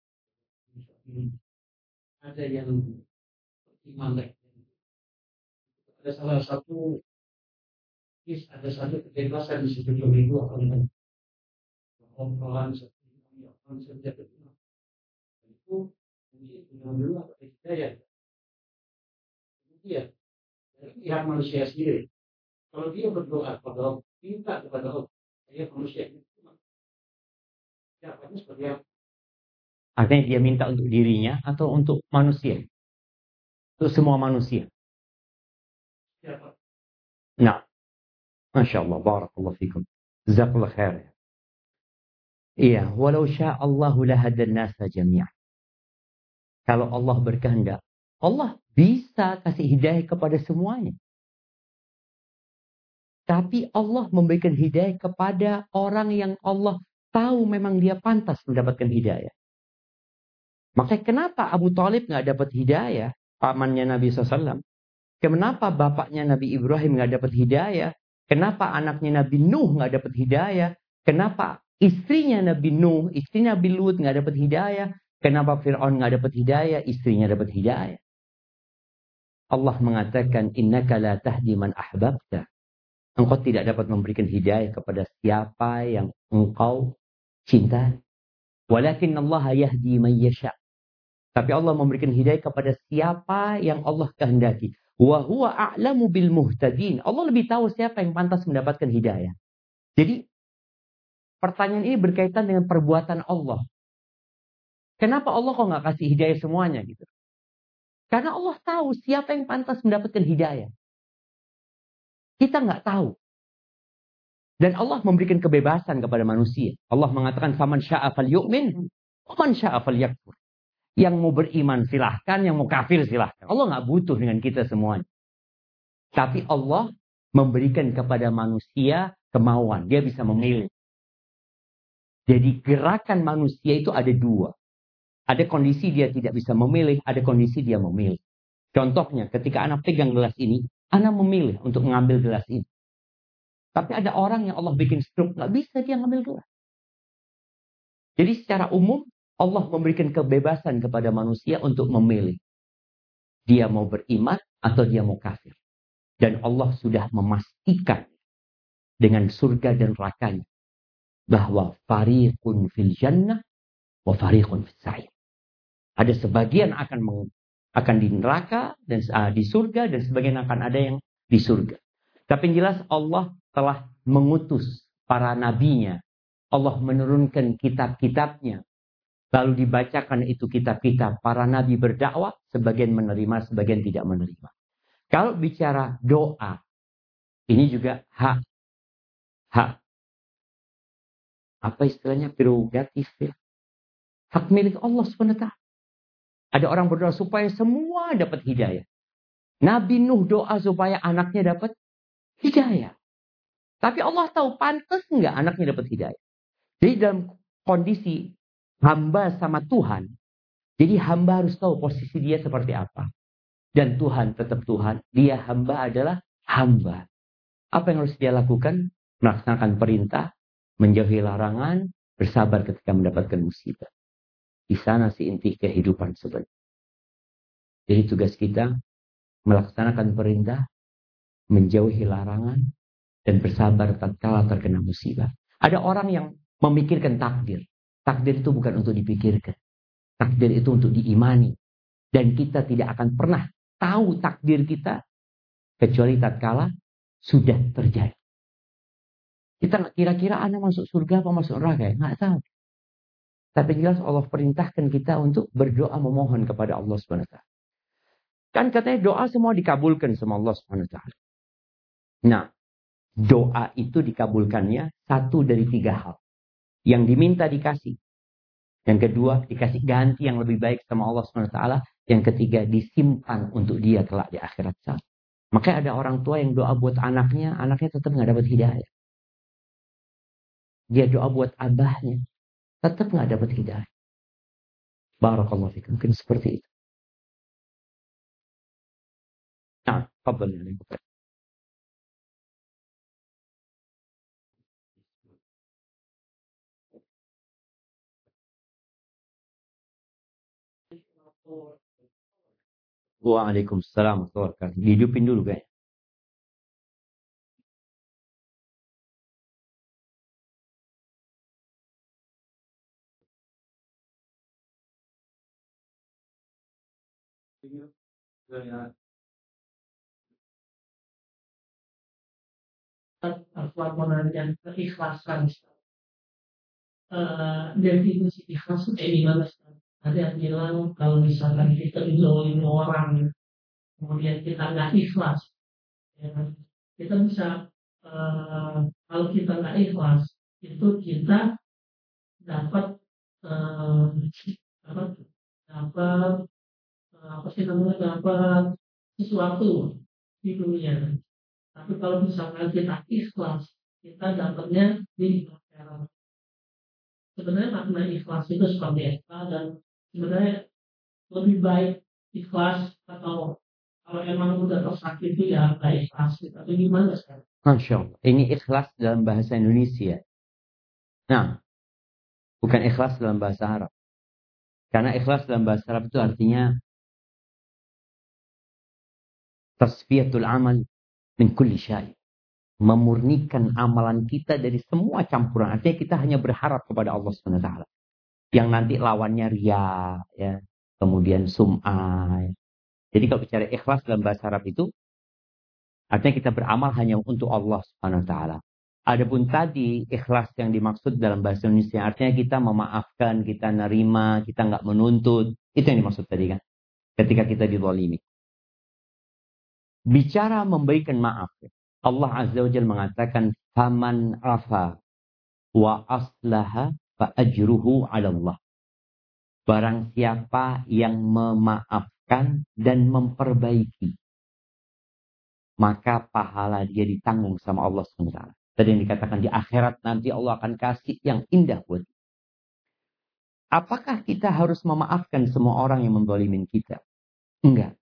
Ada yang iman. Ada salah satu ada satu kebebasan di situ itu akan pelan saja itu dulu apa hidayah. Kemudian dari pihak manusia sendiri, kalau dia berdoa kepada Allah, minta kepada Allah, dia manusia itu siapanya seperti apa? Artinya dia minta untuk dirinya atau untuk manusia? Untuk semua manusia. Siapa? Nah, Masya Allah, barakallahu fikum. Jazakallah khair. Iya, walau sya'allahu lahadan nasa jami'an. Kalau Allah berkehendak, Allah bisa kasih hidayah kepada semuanya. Tapi Allah memberikan hidayah kepada orang yang Allah tahu memang dia pantas mendapatkan hidayah. Makanya kenapa Abu Thalib nggak dapat hidayah? Pamannya Nabi SAW. Kenapa bapaknya Nabi Ibrahim nggak dapat hidayah? Kenapa anaknya Nabi Nuh nggak dapat hidayah? Kenapa istrinya Nabi Nuh, istri Nabi Lut nggak dapat hidayah? Kenapa Fir'aun nggak dapat hidayah? Istrinya dapat hidayah. Allah mengatakan, innaka la tahdi man ahbabta. Engkau tidak dapat memberikan hidayah kepada siapa yang engkau cintai. Walakin Allah yahdi man yasha. Tapi Allah memberikan hidayah kepada siapa yang Allah kehendaki. Wa huwa a'lamu bil muhtadin. Allah lebih tahu siapa yang pantas mendapatkan hidayah. Jadi pertanyaan ini berkaitan dengan perbuatan Allah. Kenapa Allah kok nggak kasih hidayah semuanya gitu? Karena Allah tahu siapa yang pantas mendapatkan hidayah. Kita nggak tahu. Dan Allah memberikan kebebasan kepada manusia. Allah mengatakan faman syaa falyu'min wa man syaa falyakfur. Yang mau beriman silahkan, yang mau kafir silahkan. Allah nggak butuh dengan kita semuanya. Tapi Allah memberikan kepada manusia kemauan. Dia bisa memilih. Jadi gerakan manusia itu ada 2. Ada kondisi dia tidak bisa memilih, ada kondisi dia memilih. Contohnya ketika anak pegang gelas ini, anak memilih untuk mengambil gelas ini. Tapi ada orang yang Allah bikin stroke, nggak bisa dia ngambil gelas. Jadi secara umum, Allah memberikan kebebasan kepada manusia untuk memilih. Dia mau beriman atau dia mau kafir. Dan Allah sudah memastikan dengan surga dan nerakanya bahwa fariqun fil jannah wa fariqun fis sa'ir. Ada sebagian akan di neraka dan di surga dan sebagian akan ada yang di surga. Tapi yang jelas Allah telah mengutus para nabinya. Allah menurunkan kitab-kitabnya. Lalu dibacakan itu kitab-kitab. Para nabi berdakwah, sebagian menerima, sebagian tidak menerima. Kalau bicara doa, ini juga hak. Apa istilahnya? Prerogatif ya. Hak milik Allah SWT. Ada orang berdoa supaya semua dapat hidayah. Nabi Nuh doa supaya anaknya dapat hidayah. Tapi Allah tahu pantas nggak anaknya dapat hidayah. Jadi dalam kondisi hamba sama Tuhan. Jadi hamba harus tahu posisi dia seperti apa. Dan Tuhan tetap Tuhan. Dia hamba adalah hamba. Apa yang harus dia lakukan? Melaksanakan perintah, menjauhi larangan, bersabar ketika mendapatkan musibah. Di sana sih inti kehidupan sebenarnya. Jadi tugas kita melaksanakan perintah, menjauhi larangan, dan bersabar tatkala terkena musibah. Ada orang yang memikirkan takdir. Takdir itu bukan untuk dipikirkan. Takdir itu untuk diimani. Dan kita tidak akan pernah tahu takdir kita kecuali tatkala sudah terjadi. Kita kira-kira anak masuk surga apa masuk neraka? Nggak tahu. Tapi jelas Allah perintahkan kita untuk berdoa memohon kepada Allah SWT. Kan katanya doa semua dikabulkan sama Allah SWT. Nah, doa itu dikabulkannya satu dari 3 hal. Yang diminta dikasih. Yang kedua, dikasih ganti yang lebih baik sama Allah SWT. Yang ketiga, disimpan untuk dia kelak di akhirat sana. Makanya ada orang tua yang doa buat anaknya tetap nggak dapat hidayah. Dia doa buat abahnya, tetap nggak dapat hidayah. Barakallahu fikum. Mungkin seperti itu. Nah, fadhal ya. Waalaikumsalam warahmatullahi wabarakatuh. Dihidupin dulu kayaknya. Laporan yang keikhlasan. Definisi ikhlas itu kayak gimana? Ada yang bilang kalau misalkan kita menjauhin orang, kemudian kita nggak ikhlas, ya, kita bisa kalau kita nggak ikhlas itu kita dapat eh, dapat dapat apa sih namanya, dapat sesuatu di dunia. Tapi kalau misalkan kita ikhlas, kita dapatnya di akhirat. Sebenarnya makna ikhlas itu seperti apa, dan sebenarnya lebih baik ikhlas atau kalau emang udah tersakiti ya nggak ikhlas, atau gimana sekarang? Masya Allah. Ini ikhlas dalam bahasa Indonesia. Nah, bukan ikhlas dalam bahasa Arab. Karena ikhlas dalam bahasa Arab itu artinya tasfiyatul amal min kulli syai. Memurnikan amalan kita dari semua campuran. Artinya kita hanya berharap kepada Allah SWT. Yang nanti lawannya riya, ya, kemudian sum'ah. Jadi kalau bicara ikhlas dalam bahasa Arab itu, artinya kita beramal hanya untuk Allah SWT. Adapun tadi ikhlas yang dimaksud dalam bahasa Indonesia, artinya kita memaafkan, kita nerima, kita nggak menuntut. Itu yang dimaksud tadi kan. Ketika kita dizalimi. Bicara memberikan maaf. Allah Azza wa Jalla mengatakan, "Faman afa wa aslaha fa ajruhu 'ala Allah." Barang siapa yang memaafkan dan memperbaiki, maka pahala dia ditanggung sama Allah SWT. Tadi yang dikatakan di akhirat nanti Allah akan kasih yang indah buat kita. Apakah kita harus memaafkan semua orang yang menzalimin kita? Enggak.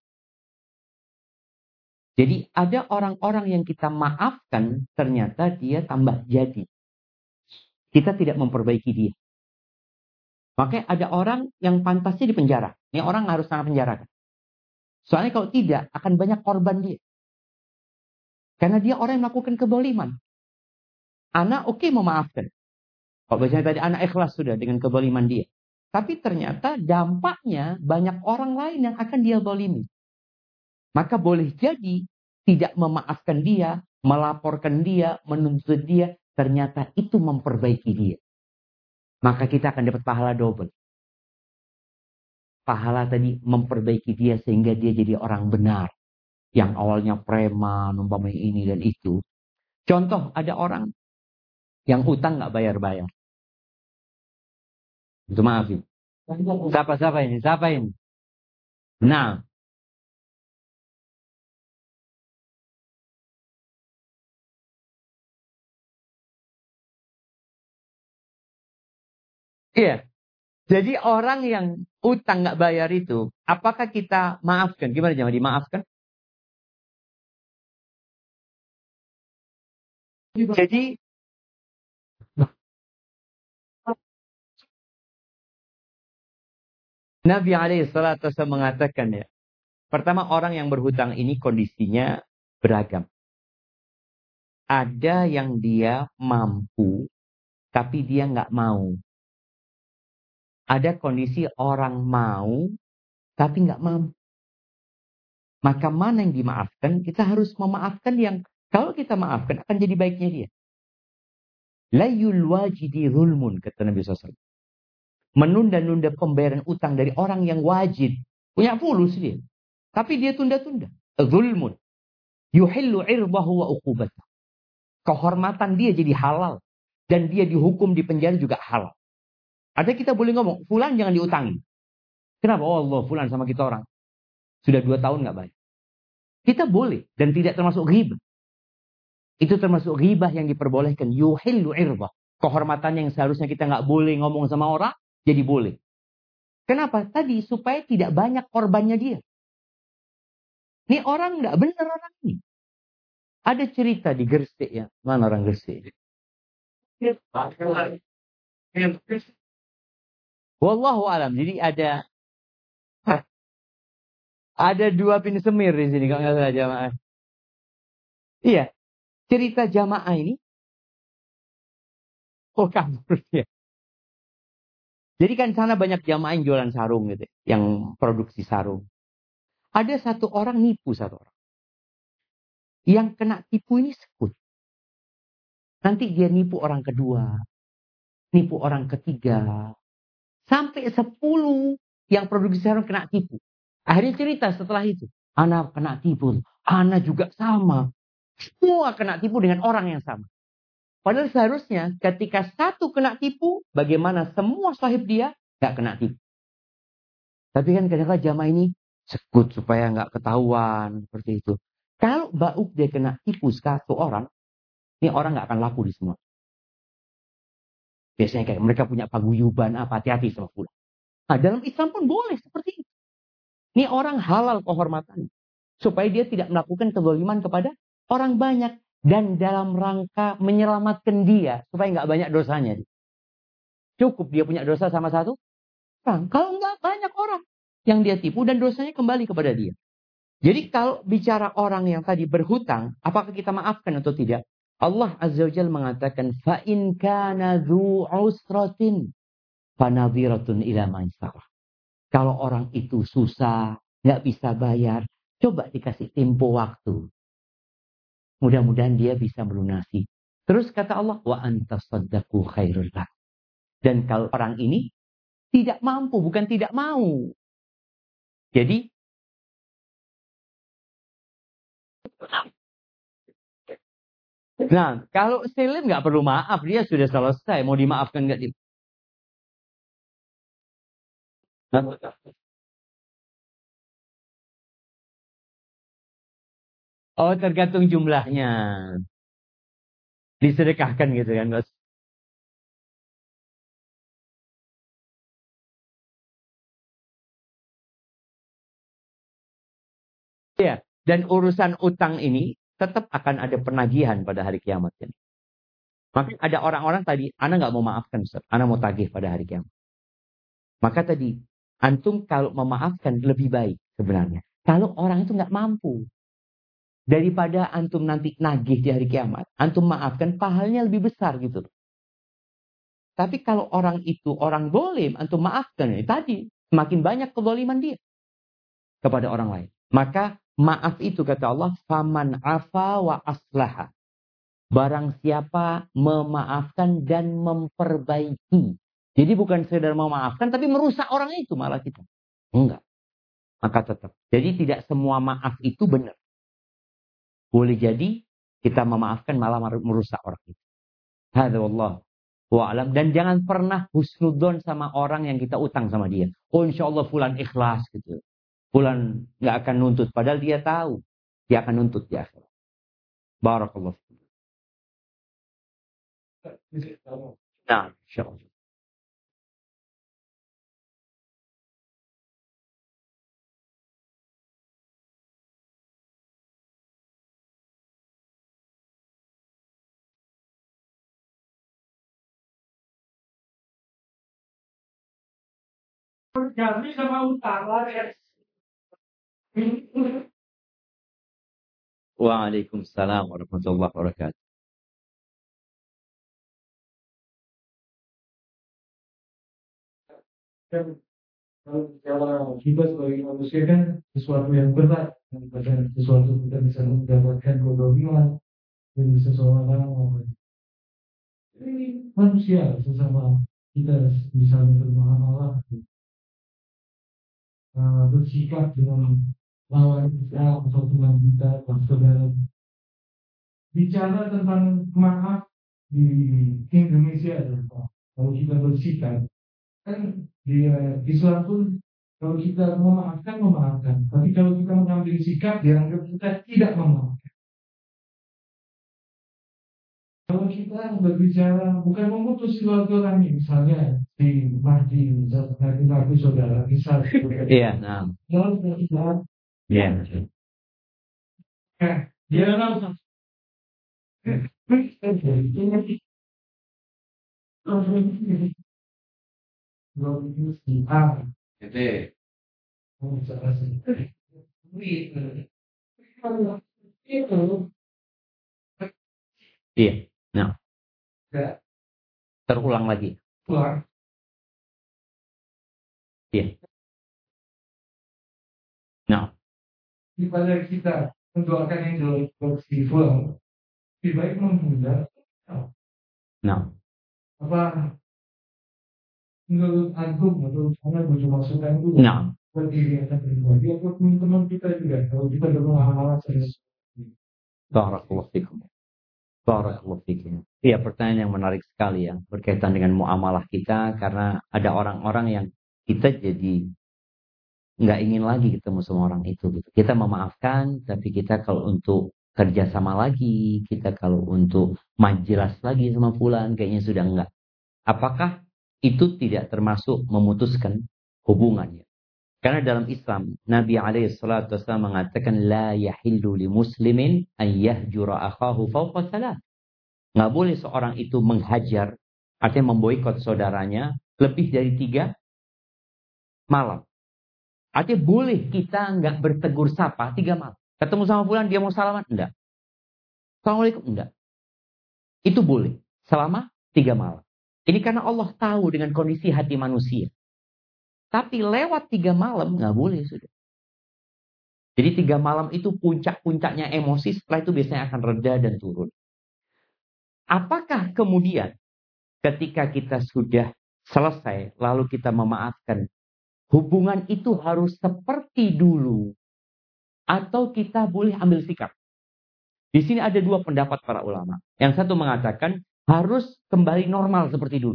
Jadi ada orang-orang yang kita maafkan, ternyata dia tambah jadi. Kita tidak memperbaiki dia. Makanya ada orang yang pantasnya di penjara. Ini orang harus sangat penjara. Soalnya kalau tidak, akan banyak korban dia. Karena dia orang yang melakukan keboliman. Anak oke memaafkan. Kalau biasanya tadi anak ikhlas sudah dengan keboliman dia. Tapi ternyata dampaknya banyak orang lain yang akan dia bolimi. Maka boleh jadi tidak memaafkan dia, melaporkan dia, menuntut dia, ternyata itu memperbaiki dia. Maka kita akan dapat pahala double. Pahala tadi memperbaiki dia sehingga dia jadi orang benar. Yang awalnya preman, umpamanya ini dan itu. Contoh, ada orang yang utang nggak bayar-bayar. Itu maafin. Siapa ini? Siapa ini? Nah, iya. Jadi orang yang utang nggak bayar itu, apakah kita maafkan? Gimana jangan dimaafkan? Jadi Nabi alaihissalam mengatakan ya, pertama orang yang berhutang ini kondisinya beragam. Ada yang dia mampu, tapi dia nggak mau. Ada kondisi orang mau, tapi nggak mampu. Maka mana yang dimaafkan? Kita harus memaafkan yang kalau kita maafkan akan jadi baiknya dia. Layul wajidi zulmun, kata Nabi SAW. Menunda-nunda pembayaran utang dari orang yang wajib. Punya fulus dia. Tapi dia tunda-tunda. Zulmun. Yuhillu irbahu wa uqubatahu. Kehormatan dia jadi halal. Dan dia dihukum di penjara juga halal. Ada kita boleh ngomong, fulan jangan diutangi. Kenapa? Oh Allah, fulan sama kita orang. Sudah 2 tahun nggak bayar. Kita boleh. Dan tidak termasuk ghibah. Itu termasuk ghibah yang diperbolehkan. Yuhillu irbah. Kehormatan yang seharusnya kita nggak boleh ngomong sama orang, jadi boleh. Kenapa? Tadi supaya tidak banyak korbannya dia. Ini orang nggak benar orang ini. Ada cerita di Gresik ya. Mana orang Gresik? Wallahu alam. Jadi ada 2 bin semir di sini kalau nggak salah jamaah. Iya, cerita jamaah ini. Oh kabur dia. Jadi kan sana banyak jamaah yang jualan sarung gitu, yang produksi sarung. Ada satu orang nipu satu orang. Yang kena tipu ini sekut. Nanti dia nipu orang kedua, nipu orang ketiga, sampai 10 yang produksi sarung kena tipu. Akhirnya cerita setelah itu, anak kena tipu, anak juga sama. Semua kena tipu dengan orang yang sama. Padahal seharusnya ketika satu kena tipu, bagaimana semua sahib dia nggak kena tipu. Tapi kan kadang-kadang jamaah ini sekut supaya nggak ketahuan seperti itu. Kalau bauk dia kena tipu satu orang, ini orang nggak akan laku di semua. Biasanya kayak mereka punya paguyuban apa, hati-hati sama pula. Nah dalam Islam pun boleh seperti itu. Ini orang halal kehormatan. Supaya dia tidak melakukan kezaliman kepada orang banyak. Dan dalam rangka menyelamatkan dia. Supaya nggak banyak dosanya. Cukup dia punya dosa sama satu orang. Kalau nggak banyak orang yang dia tipu dan dosanya kembali kepada dia. Jadi kalau bicara orang yang tadi berhutang, apakah kita maafkan atau tidak? Allah Azza wa Jalla mengatakan, فَإِنْ كَانَ ذُو عُسْرَةٍ فَنَظِرَةٌ إِلَى مَيْسَرَةٍ. Kalau orang itu susah, nggak bisa bayar, coba dikasih tempo waktu. Mudah-mudahan dia bisa melunasi. Terus kata Allah, wa antasaddaqu khairul lak. Dan kalau orang ini tidak mampu, bukan tidak mau. Jadi, nah kalau selim nggak perlu maaf, dia sudah selesai. Mau dimaafkan nggak dia? Oh tergantung jumlahnya. Disedekahkan gitu kan Mas. Ya, dan urusan utang ini tetap akan ada penagihan pada hari kiamat. Ya. Maka ada orang-orang tadi, Ana nggak mau maafkan Ustaz. Ana mau tagih pada hari kiamat. Maka tadi, antum kalau memaafkan lebih baik sebenarnya. Kalau orang itu nggak mampu. Daripada antum nanti nagih di hari kiamat. Antum maafkan, pahalanya lebih besar gitu. Tapi kalau orang itu orang zalim, antum maafkan. Tadi, semakin banyak kezaliman dia kepada orang lain. Maka maaf itu kata Allah, faman afa wa aslaha. Barang siapa memaafkan dan memperbaiki. Jadi bukan sekedar memaafkan, tapi merusak orang itu malah kita. Enggak. Maka tetap. Jadi tidak semua maaf itu benar. Boleh jadi kita memaafkan malah merusak orang itu. Hadza wallahu a'lam. Dan jangan pernah husnudzon sama orang yang kita utang sama dia. Oh insya Allah fulan ikhlas gitu. Fulan nggak akan nuntut. Padahal dia tahu. Dia akan nuntut di akhirat. Barakallah. Nah, insya Allah. Kami sama utara ya. Waalaikumsalam warahmatullahi wabarakatuh. Kalau kita sebagai manusia kan sesuatu yang berat, dan sesuatu kita bisa mendapatkan kebahagiaan dari seseorang. Ini manusia sesama kita bisa bermuamalah, bersikap dengan lawan kita atau teman kita atau saudara. Bicara tentang maaf di Indonesia, kalau kita bersikap kan di Islam pun kalau kita memaafkan, tapi kalau kita mengambil sikap dianggap kita tidak memaafkan. Kalau kita berbicara bukan memutus silaturahmi, misalnya di Mahdi, Nabi saudara, misal. Iya, nah. Kalau kita, Iya. dia langsung. Iya. Nah. Terulang lagi. Iya. Nah. Daripada kita mendoakan yang jelek pulang, lebih baik menghindar. Nah. Apa menurut antum atau mana butuh masukan itu? Nah. Berdiri akan pribadi atau teman-teman kita juga kalau kita bermuamalah serius. Barakallahu fikum. Barakallahu fikum. Iya, pertanyaan yang menarik sekali ya berkaitan dengan muamalah kita, karena ada orang-orang yang kita jadi nggak ingin lagi ketemu sama orang itu gitu. Kita memaafkan, tapi kita kalau untuk kerjasama lagi, kita kalau untuk majelis lagi sama fulan kayaknya sudah enggak. Apakah itu tidak termasuk memutuskan hubungannya? Karena dalam Islam Nabi SAW mengatakan la yahillu li muslimin an yahjura akhahu fawqa thalath. Nggak boleh seorang itu menghajar, artinya memboikot saudaranya lebih dari 3 malam. Artinya boleh kita nggak bertegur sapa 3 malam. Ketemu sama fulan dia mau salaman? Enggak. Assalamualaikum? Enggak. Itu boleh selama 3 malam. Ini karena Allah tahu dengan kondisi hati manusia. Tapi lewat 3 malam nggak boleh sudah. Jadi 3 malam itu puncak-puncaknya emosi, setelah itu biasanya akan reda dan turun. Apakah kemudian ketika kita sudah selesai lalu kita memaafkan, hubungan itu harus seperti dulu atau kita boleh ambil sikap? Di sini ada 2 pendapat para ulama. Yang satu mengatakan harus kembali normal seperti dulu.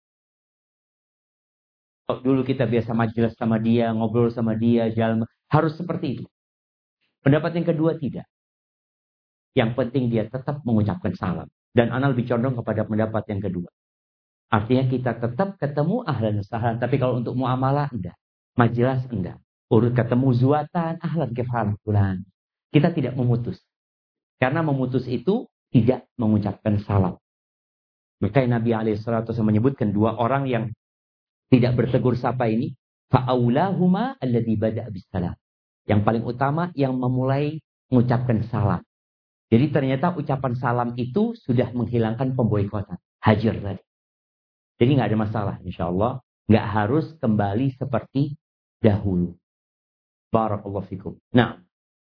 Kalau dulu kita biasa majelis sama dia, ngobrol sama dia, jalan, harus seperti itu. Pendapat yang kedua tidak. Yang penting dia tetap mengucapkan salam. Dan ana lebih condong kepada pendapat yang kedua. Artinya kita tetap ketemu ahlan sahlan. Tapi kalau untuk muamalah enggak. Majelis enggak. Urut ketemu zuatan, ahlan kefal fulan. Kita tidak memutus. Karena memutus itu tidak mengucapkan salam. Maka Nabi SAW menyebutkan 2 orang yang tidak bertegur sapa ini, fa'aulahuma alladhi bada'a bisalam. Yang paling utama yang memulai mengucapkan salam. Jadi ternyata ucapan salam itu sudah menghilangkan pemboikotan, hajar tadi. Jadi nggak ada masalah, insyaallah. Nggak harus kembali seperti dahulu. Barakallahu fikum. Nah.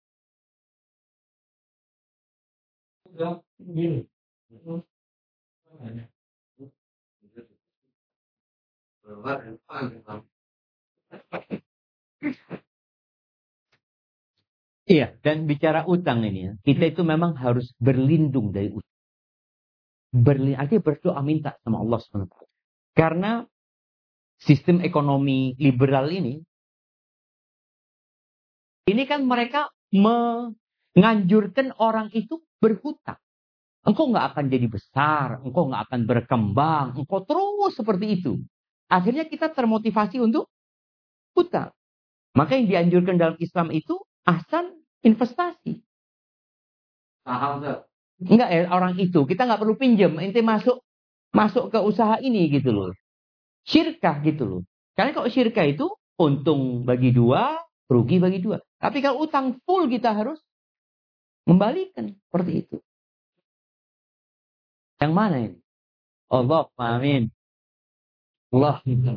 Iya, dan bicara utang ini ya, kita itu memang harus berlindung dari utang. Artinya berdoa minta sama Allah SWT. Karena sistem ekonomi liberal ini kan mereka menganjurkan orang itu berhutang. Engkau nggak akan jadi besar, engkau nggak akan berkembang, engkau terus seperti itu. Akhirnya kita termotivasi untuk hutang. Maka yang dianjurkan dalam Islam itu ahsan investasi. Enggak ya orang itu, kita nggak perlu pinjam, ente masuk ke usaha ini gitu loh. Syirkah gitu loh. Karena kalau syirkah itu untung bagi dua, rugi bagi dua. Tapi kalau utang full kita harus membalikan seperti itu. Yang mana ini? Allah, amin. Allah.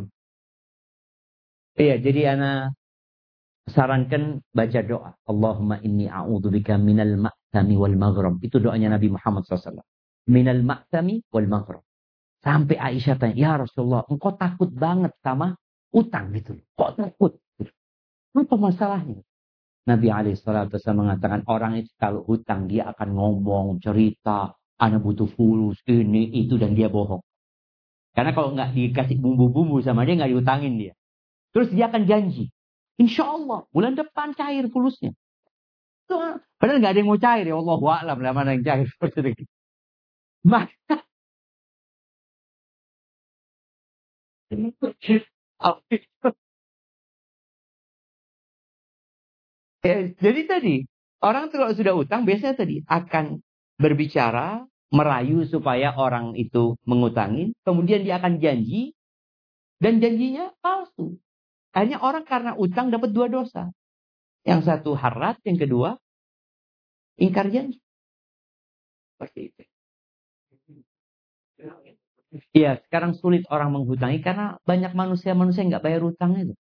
Iya, jadi ana sarankan baca doa. Allahumma inni a'udzubika minal ma'tami wal maghram. Itu doanya Nabi Muhammad SAW. Minal ma'tami wal maghram. Sampai Aisyah tanya, ya Rasulullah, engkau takut banget sama utang gitu. Kok takut? Apa masalahnya? Nabi SAW mengatakan, orang itu kalau hutang dia akan ngomong, cerita, ana butuh fulus, ini, itu, dan dia bohong. Karena kalau nggak dikasih bumbu-bumbu sama dia, nggak diutangin dia. Terus dia akan janji. Insya Allah, bulan depan cair fulusnya. Padahal nggak ada yang mau cair, ya Allah wa'alam lah mana yang cair. Maka, jadi tadi, orang kalau sudah utang, biasanya tadi akan berbicara, merayu supaya orang itu mengutangin, kemudian dia akan janji, dan janjinya palsu. Hanya orang karena utang dapat dua dosa. Yang satu harat, yang kedua ingkar janji. Seperti itu. Iya, sekarang sulit orang menghutangi karena banyak manusia-manusia yang nggak bayar utangnya itu.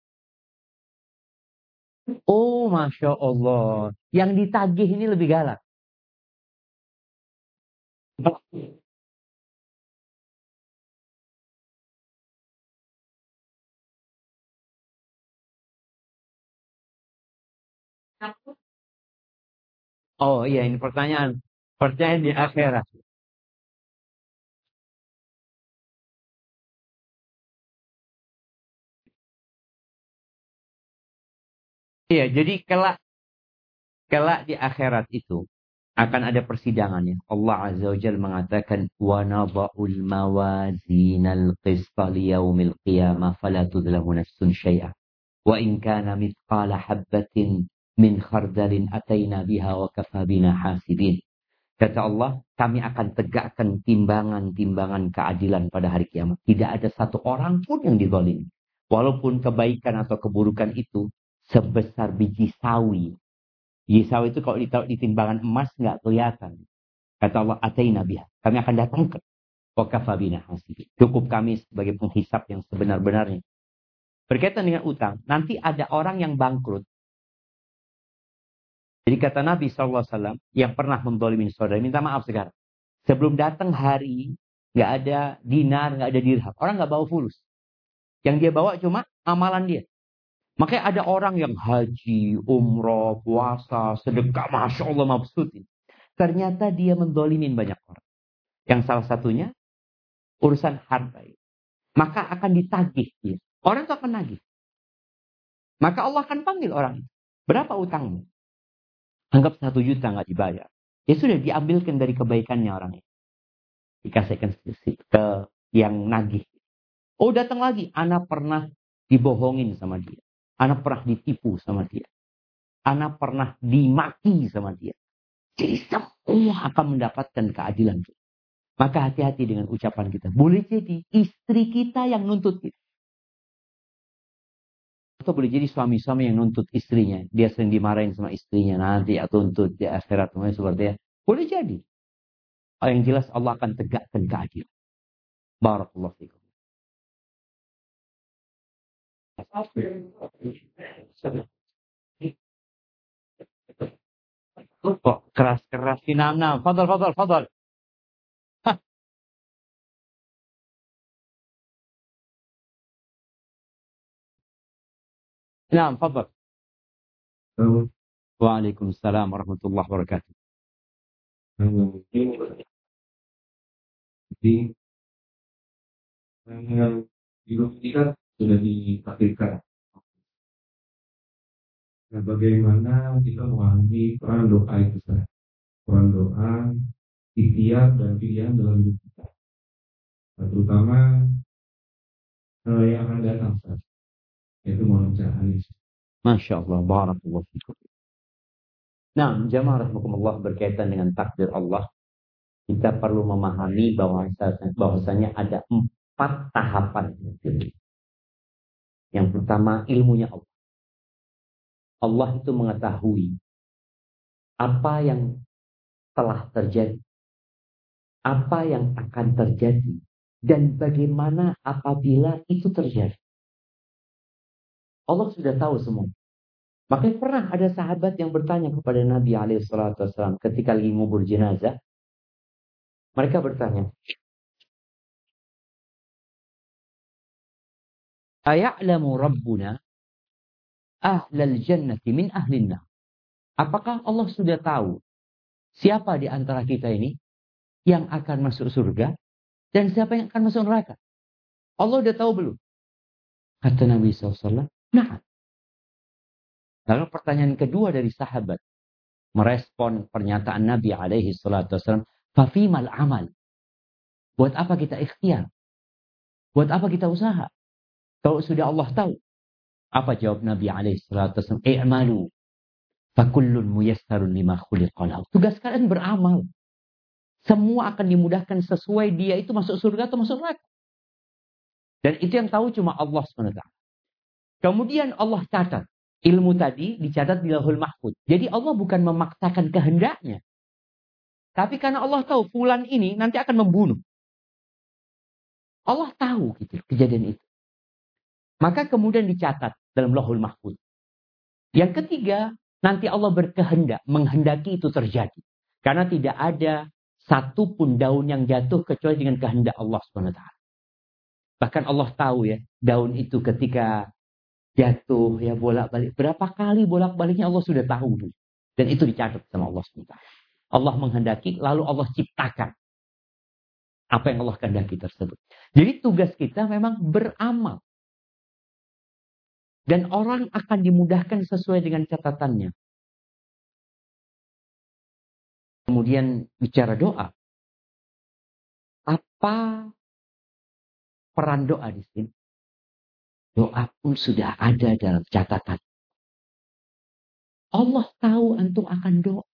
Oh, Masya Allah. Yang ditagih ini lebih galak. Oh iya, ini pertanyaan. Pertanyaan di akhirat. Iya, jadi kelak di akhirat itu akan ada persidangannya. Allah Azza wa Jalla mengatakan wa nadha'ul mawazinal qista liyaumil qiyamah fala tudlamu nafsun syai'a wa in kana mithqala habbatin min khardalin ataina biha wa kafa bina hasibin. Kata Allah, kami akan tegakkan timbangan-timbangan keadilan pada hari kiamat. Tidak ada satu orang pun yang dizalimi. Walaupun kebaikan atau keburukan itu sebesar biji sawi. Biji sawi itu kalau ditaruh di timbangan emas nggak kelihatan. Kata Allah, ataina biha. Kami akan datangkan. Wa kafa bina hasibin. Cukup kami sebagai penghisap yang sebenar-benarnya. Berkaitan dengan utang, nanti ada orang yang bangkrut. Jadi kata Nabi SAW yang pernah mendolimin saudara, minta maaf sekarang. Sebelum datang hari, nggak ada dinar, nggak ada dirham. Orang nggak bawa fulus. Yang dia bawa cuma amalan dia. Makanya ada orang yang haji, umroh, puasa, sedekah, Masya Allah mabsutin. Ternyata dia mendolimin banyak orang. Yang salah satunya, urusan harta. Maka akan ditagih dia. Orang itu akan nagih. Maka Allah akan panggil orang itu. Berapa utangmu? Anggap 1 juta nggak dibayar. Ya sudah diambilkan dari kebaikannya orang itu. Dikasihkan ke yang nagih. Oh datang lagi. Anak pernah dibohongin sama dia. Anak pernah ditipu sama dia. Anak pernah dimaki sama dia. Jadi semua akan mendapatkan keadilan. Maka hati-hati dengan ucapan kita. Boleh jadi istri kita yang nuntut kita. Atau boleh jadi suami-suami yang nuntut istrinya. Dia sering dimarahin sama istrinya. Nanti ya tuntut di akhirat. Seperti itu. Boleh jadi. Yang jelas Allah akan tegakkan keadilan. Barakallahu fikum. Kok keras-keras. Nam. Fadal. Nam, fadal. Waalaikumsalam warahmatullahi wabarakatuh. Jadi hidup ini kan sudah ditakdirkan. Nah, bagaimana kita memahami peran doa itu, Ustaz? Peran doa, ikhtiar dan pilihan dalam hidup kita. Nah, terutama yang akan datang, Ustaz, yaitu manusia halis. Masya Allah, barakallahu fikum. Nah, jamaah rahimakumullah, berkaitan dengan takdir Allah, kita perlu memahami bahwasanya ada 4 tahapan. Yang pertama, ilmunya Allah. Allah itu mengetahui apa yang telah terjadi, apa yang akan terjadi, dan bagaimana apabila itu terjadi. Allah sudah tahu semua. Makanya pernah ada sahabat yang bertanya kepada Nabi SAW ketika lagi ngubur jenazah. Mereka bertanya, Aya'lamu Rabbuna ahlal jannati min ahlinna. Apakah Allah sudah tahu siapa di antara kita ini yang akan masuk surga dan siapa yang akan masuk neraka? Allah sudah tahu belum? Kata Nabi SAW, nah. Lalu pertanyaan kedua dari sahabat merespon pernyataan Nabi SAW, fafimal amal. Buat apa kita ikhtiar? Buat apa kita usaha? Kalau sudah Allah tahu. Apa jawab Nabi SAW? I'malu. Fakullun muyassarun lima khuliqalahu. Tugas kalian beramal. Semua akan dimudahkan sesuai dia itu masuk surga atau masuk neraka. Dan itu yang tahu cuma Allah SWT. Kemudian Allah catat. Ilmu tadi dicatat di Lauhul Mahfuz. Jadi Allah bukan memaksakan kehendaknya. Tapi karena Allah tahu fulan ini nanti akan membunuh. Allah tahu gitu kejadian itu. Maka kemudian dicatat dalam Lauhul Mahfuz. Yang ketiga, nanti Allah berkehendak, menghendaki itu terjadi. Karena tidak ada satupun daun yang jatuh kecuali dengan kehendak Allah SWT. Bahkan Allah tahu ya, daun itu ketika jatuh ya bolak-balik. Berapa kali bolak-baliknya Allah sudah tahu dulu. Dan itu dicatat sama Allah SWT. Allah menghendaki, lalu Allah ciptakan apa yang Allah kehendaki tersebut. Jadi tugas kita memang beramal. Dan orang akan dimudahkan sesuai dengan catatannya. Kemudian bicara doa. Apa peran doa di sini? Doa pun sudah ada dalam catatan. Allah tahu antum akan doa.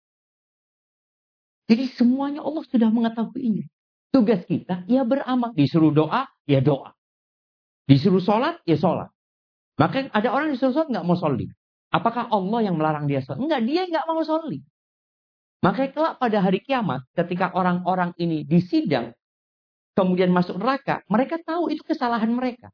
Jadi semuanya Allah sudah mengetahuinya. Tugas kita, ya beramal. Disuruh doa, ya doa. Disuruh sholat, ya sholat. Maka ada orang disuruh sholat nggak mau sholat. Apakah Allah yang melarang dia sholat? Enggak, dia nggak mau sholat. Makanya kelak pada hari kiamat, ketika orang-orang ini disidang, kemudian masuk neraka, mereka tahu itu kesalahan mereka.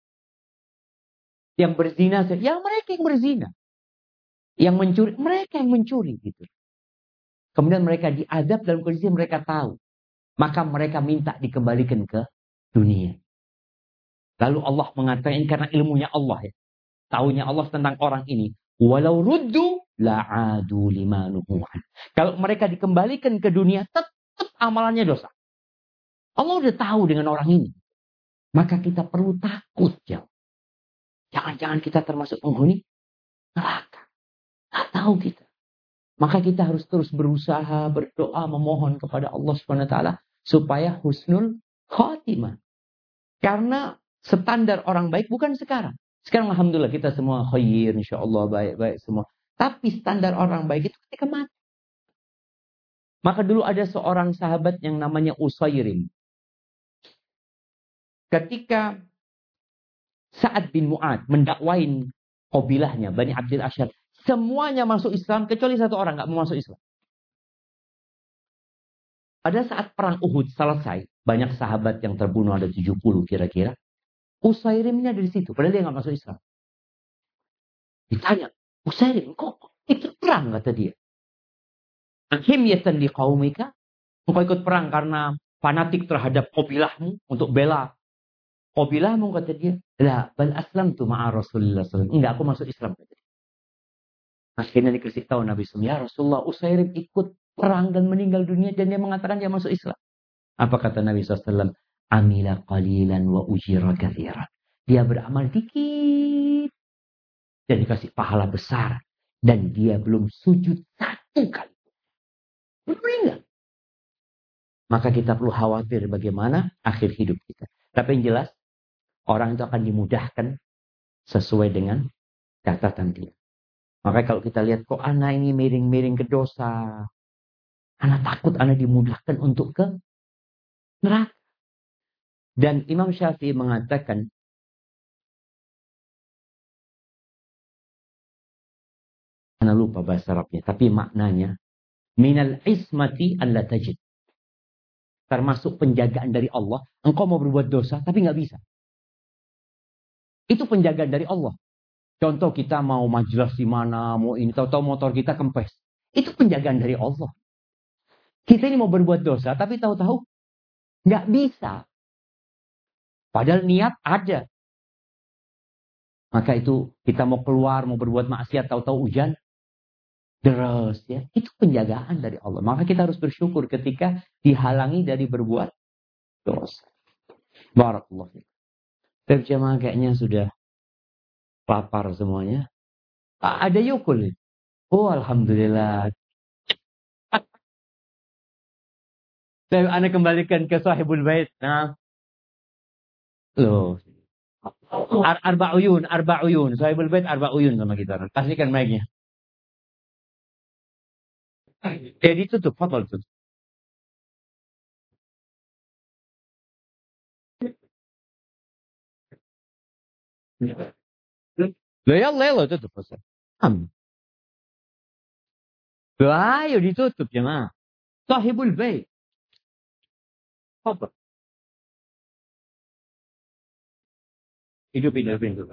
Yang berzina, ya mereka yang berzina. Yang mencuri, mereka yang mencuri. Gitu. Kemudian mereka diadab dalam kondisi mereka tahu. Maka mereka minta dikembalikan ke dunia. Lalu Allah mengatakan karena ilmunya Allah ya. Taunya Allah tentang orang ini. Walau ruddu la'adu lima nuhu'an. Kalau mereka dikembalikan ke dunia, tetap amalannya dosa. Allah udah tahu dengan orang ini. Maka kita perlu takut jauh. Jangan-jangan kita termasuk penghuni neraka. Nggak tahu kita. Maka kita harus terus berusaha, berdoa, memohon kepada Allah SWT supaya husnul khotimah. Karena standar orang baik bukan sekarang. Sekarang alhamdulillah kita semua khair, insyaallah baik-baik semua. Tapi standar orang baik itu ketika mati. Maka dulu ada seorang sahabat yang namanya Usairim. Ketika Sa'ad bin Mu'ad mendakwain qabilahnya Bani Abdil Asyhar, semuanya masuk Islam kecuali satu orang nggak mau masuk Islam. Pada saat perang Uhud selesai, banyak sahabat yang terbunuh, ada 70 kira-kira. Usairim ini ada di situ, padahal dia nggak masuk Islam. Ditanya, Usairim, kok ikut perang, kata dia. Ahimyatan li qaumika, engkau ikut perang karena fanatik terhadap qabilahmu untuk bela qabilahmu, kata dia. La, bal aslamtu ma'a Rasulullah SAW. Enggak, aku masuk Islam, kata dia. Akhirnya dikasih tahu Nabi SAW, ya Rasulullah, Usairim ikut perang dan meninggal dunia dan dia mengatakan dia masuk Islam. Apa kata Nabi SAW? Amila qalilan wa ujira kathiran. Dia beramal dikit dan dikasih pahala besar. Dan dia belum sujud satu kali. Belum meninggal. Maka kita perlu khawatir bagaimana akhir hidup kita. Tapi yang jelas, orang itu akan dimudahkan sesuai dengan catatan dia. Maka kalau kita lihat kok anak ini miring-miring ke dosa. Anak takut anak dimudahkan untuk ke neraka. Dan Imam Syafi'i mengatakan Ana lupa bahasa Arabnya, tapi maknanya minal ismati alla tajid. Termasuk penjagaan dari Allah. Engkau mau berbuat dosa, tapi nggak bisa. Itu penjagaan dari Allah. Contoh kita mau majelis di mana, mau ini, tahu-tahu motor kita kempes. Itu penjagaan dari Allah. Kita ini mau berbuat dosa, tapi tahu-tahu nggak bisa. Padahal niat ada. Maka itu kita mau keluar, mau berbuat maksiat, tahu-tahu hujan deras, ya. Itu penjagaan dari Allah. Maka kita harus bersyukur ketika dihalangi dari berbuat dosa. Barakallahu fiik. Terjemah kayaknya sudah lapar semuanya. Ada yukul. Oh, alhamdulillah. Saya Anda kembalikan ke sahibul bait. Nah. Loh. Arba uyun. Sahibul bait arba uyun sama kita. Kasihkan mic-nya. Ditutup, fadal tutup. Loh yalla tutup Ustaz. Loh ayo ditutup jemaah. Sahibul bait. Fadal. Hidupin.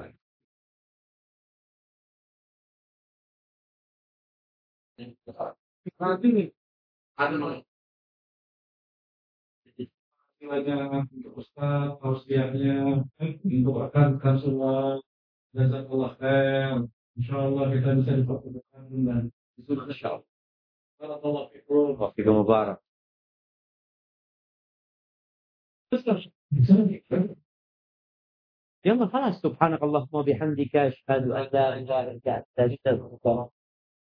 Banyak untuk Ustaz, tausiahnya, untuk rekan-rekan semua. Jazakallah khair. Insyaallah kita bisa dipertemukan dan disuruh insyaallah. Barakallahu fikum. Wafikum mubarak. يلا خلاص سبحانك اللهم وبحمدك أشهد أن لا إله إلا أنت أستغفرك.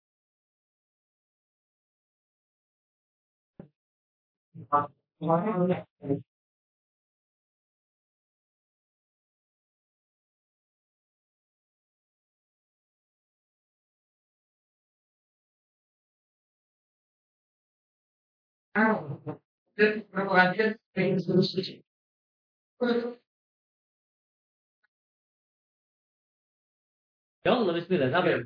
يلا بسم الله تابع.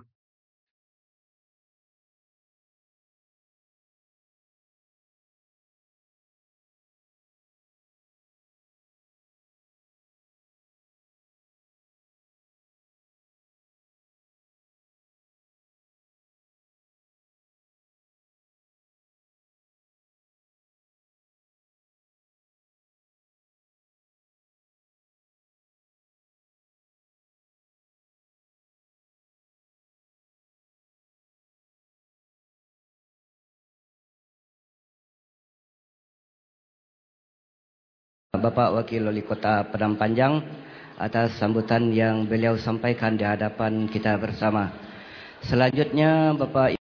Bapak Wakil Wali Kota Padang Panjang atas sambutan yang beliau sampaikan di hadapan kita bersama. Selanjutnya Bapak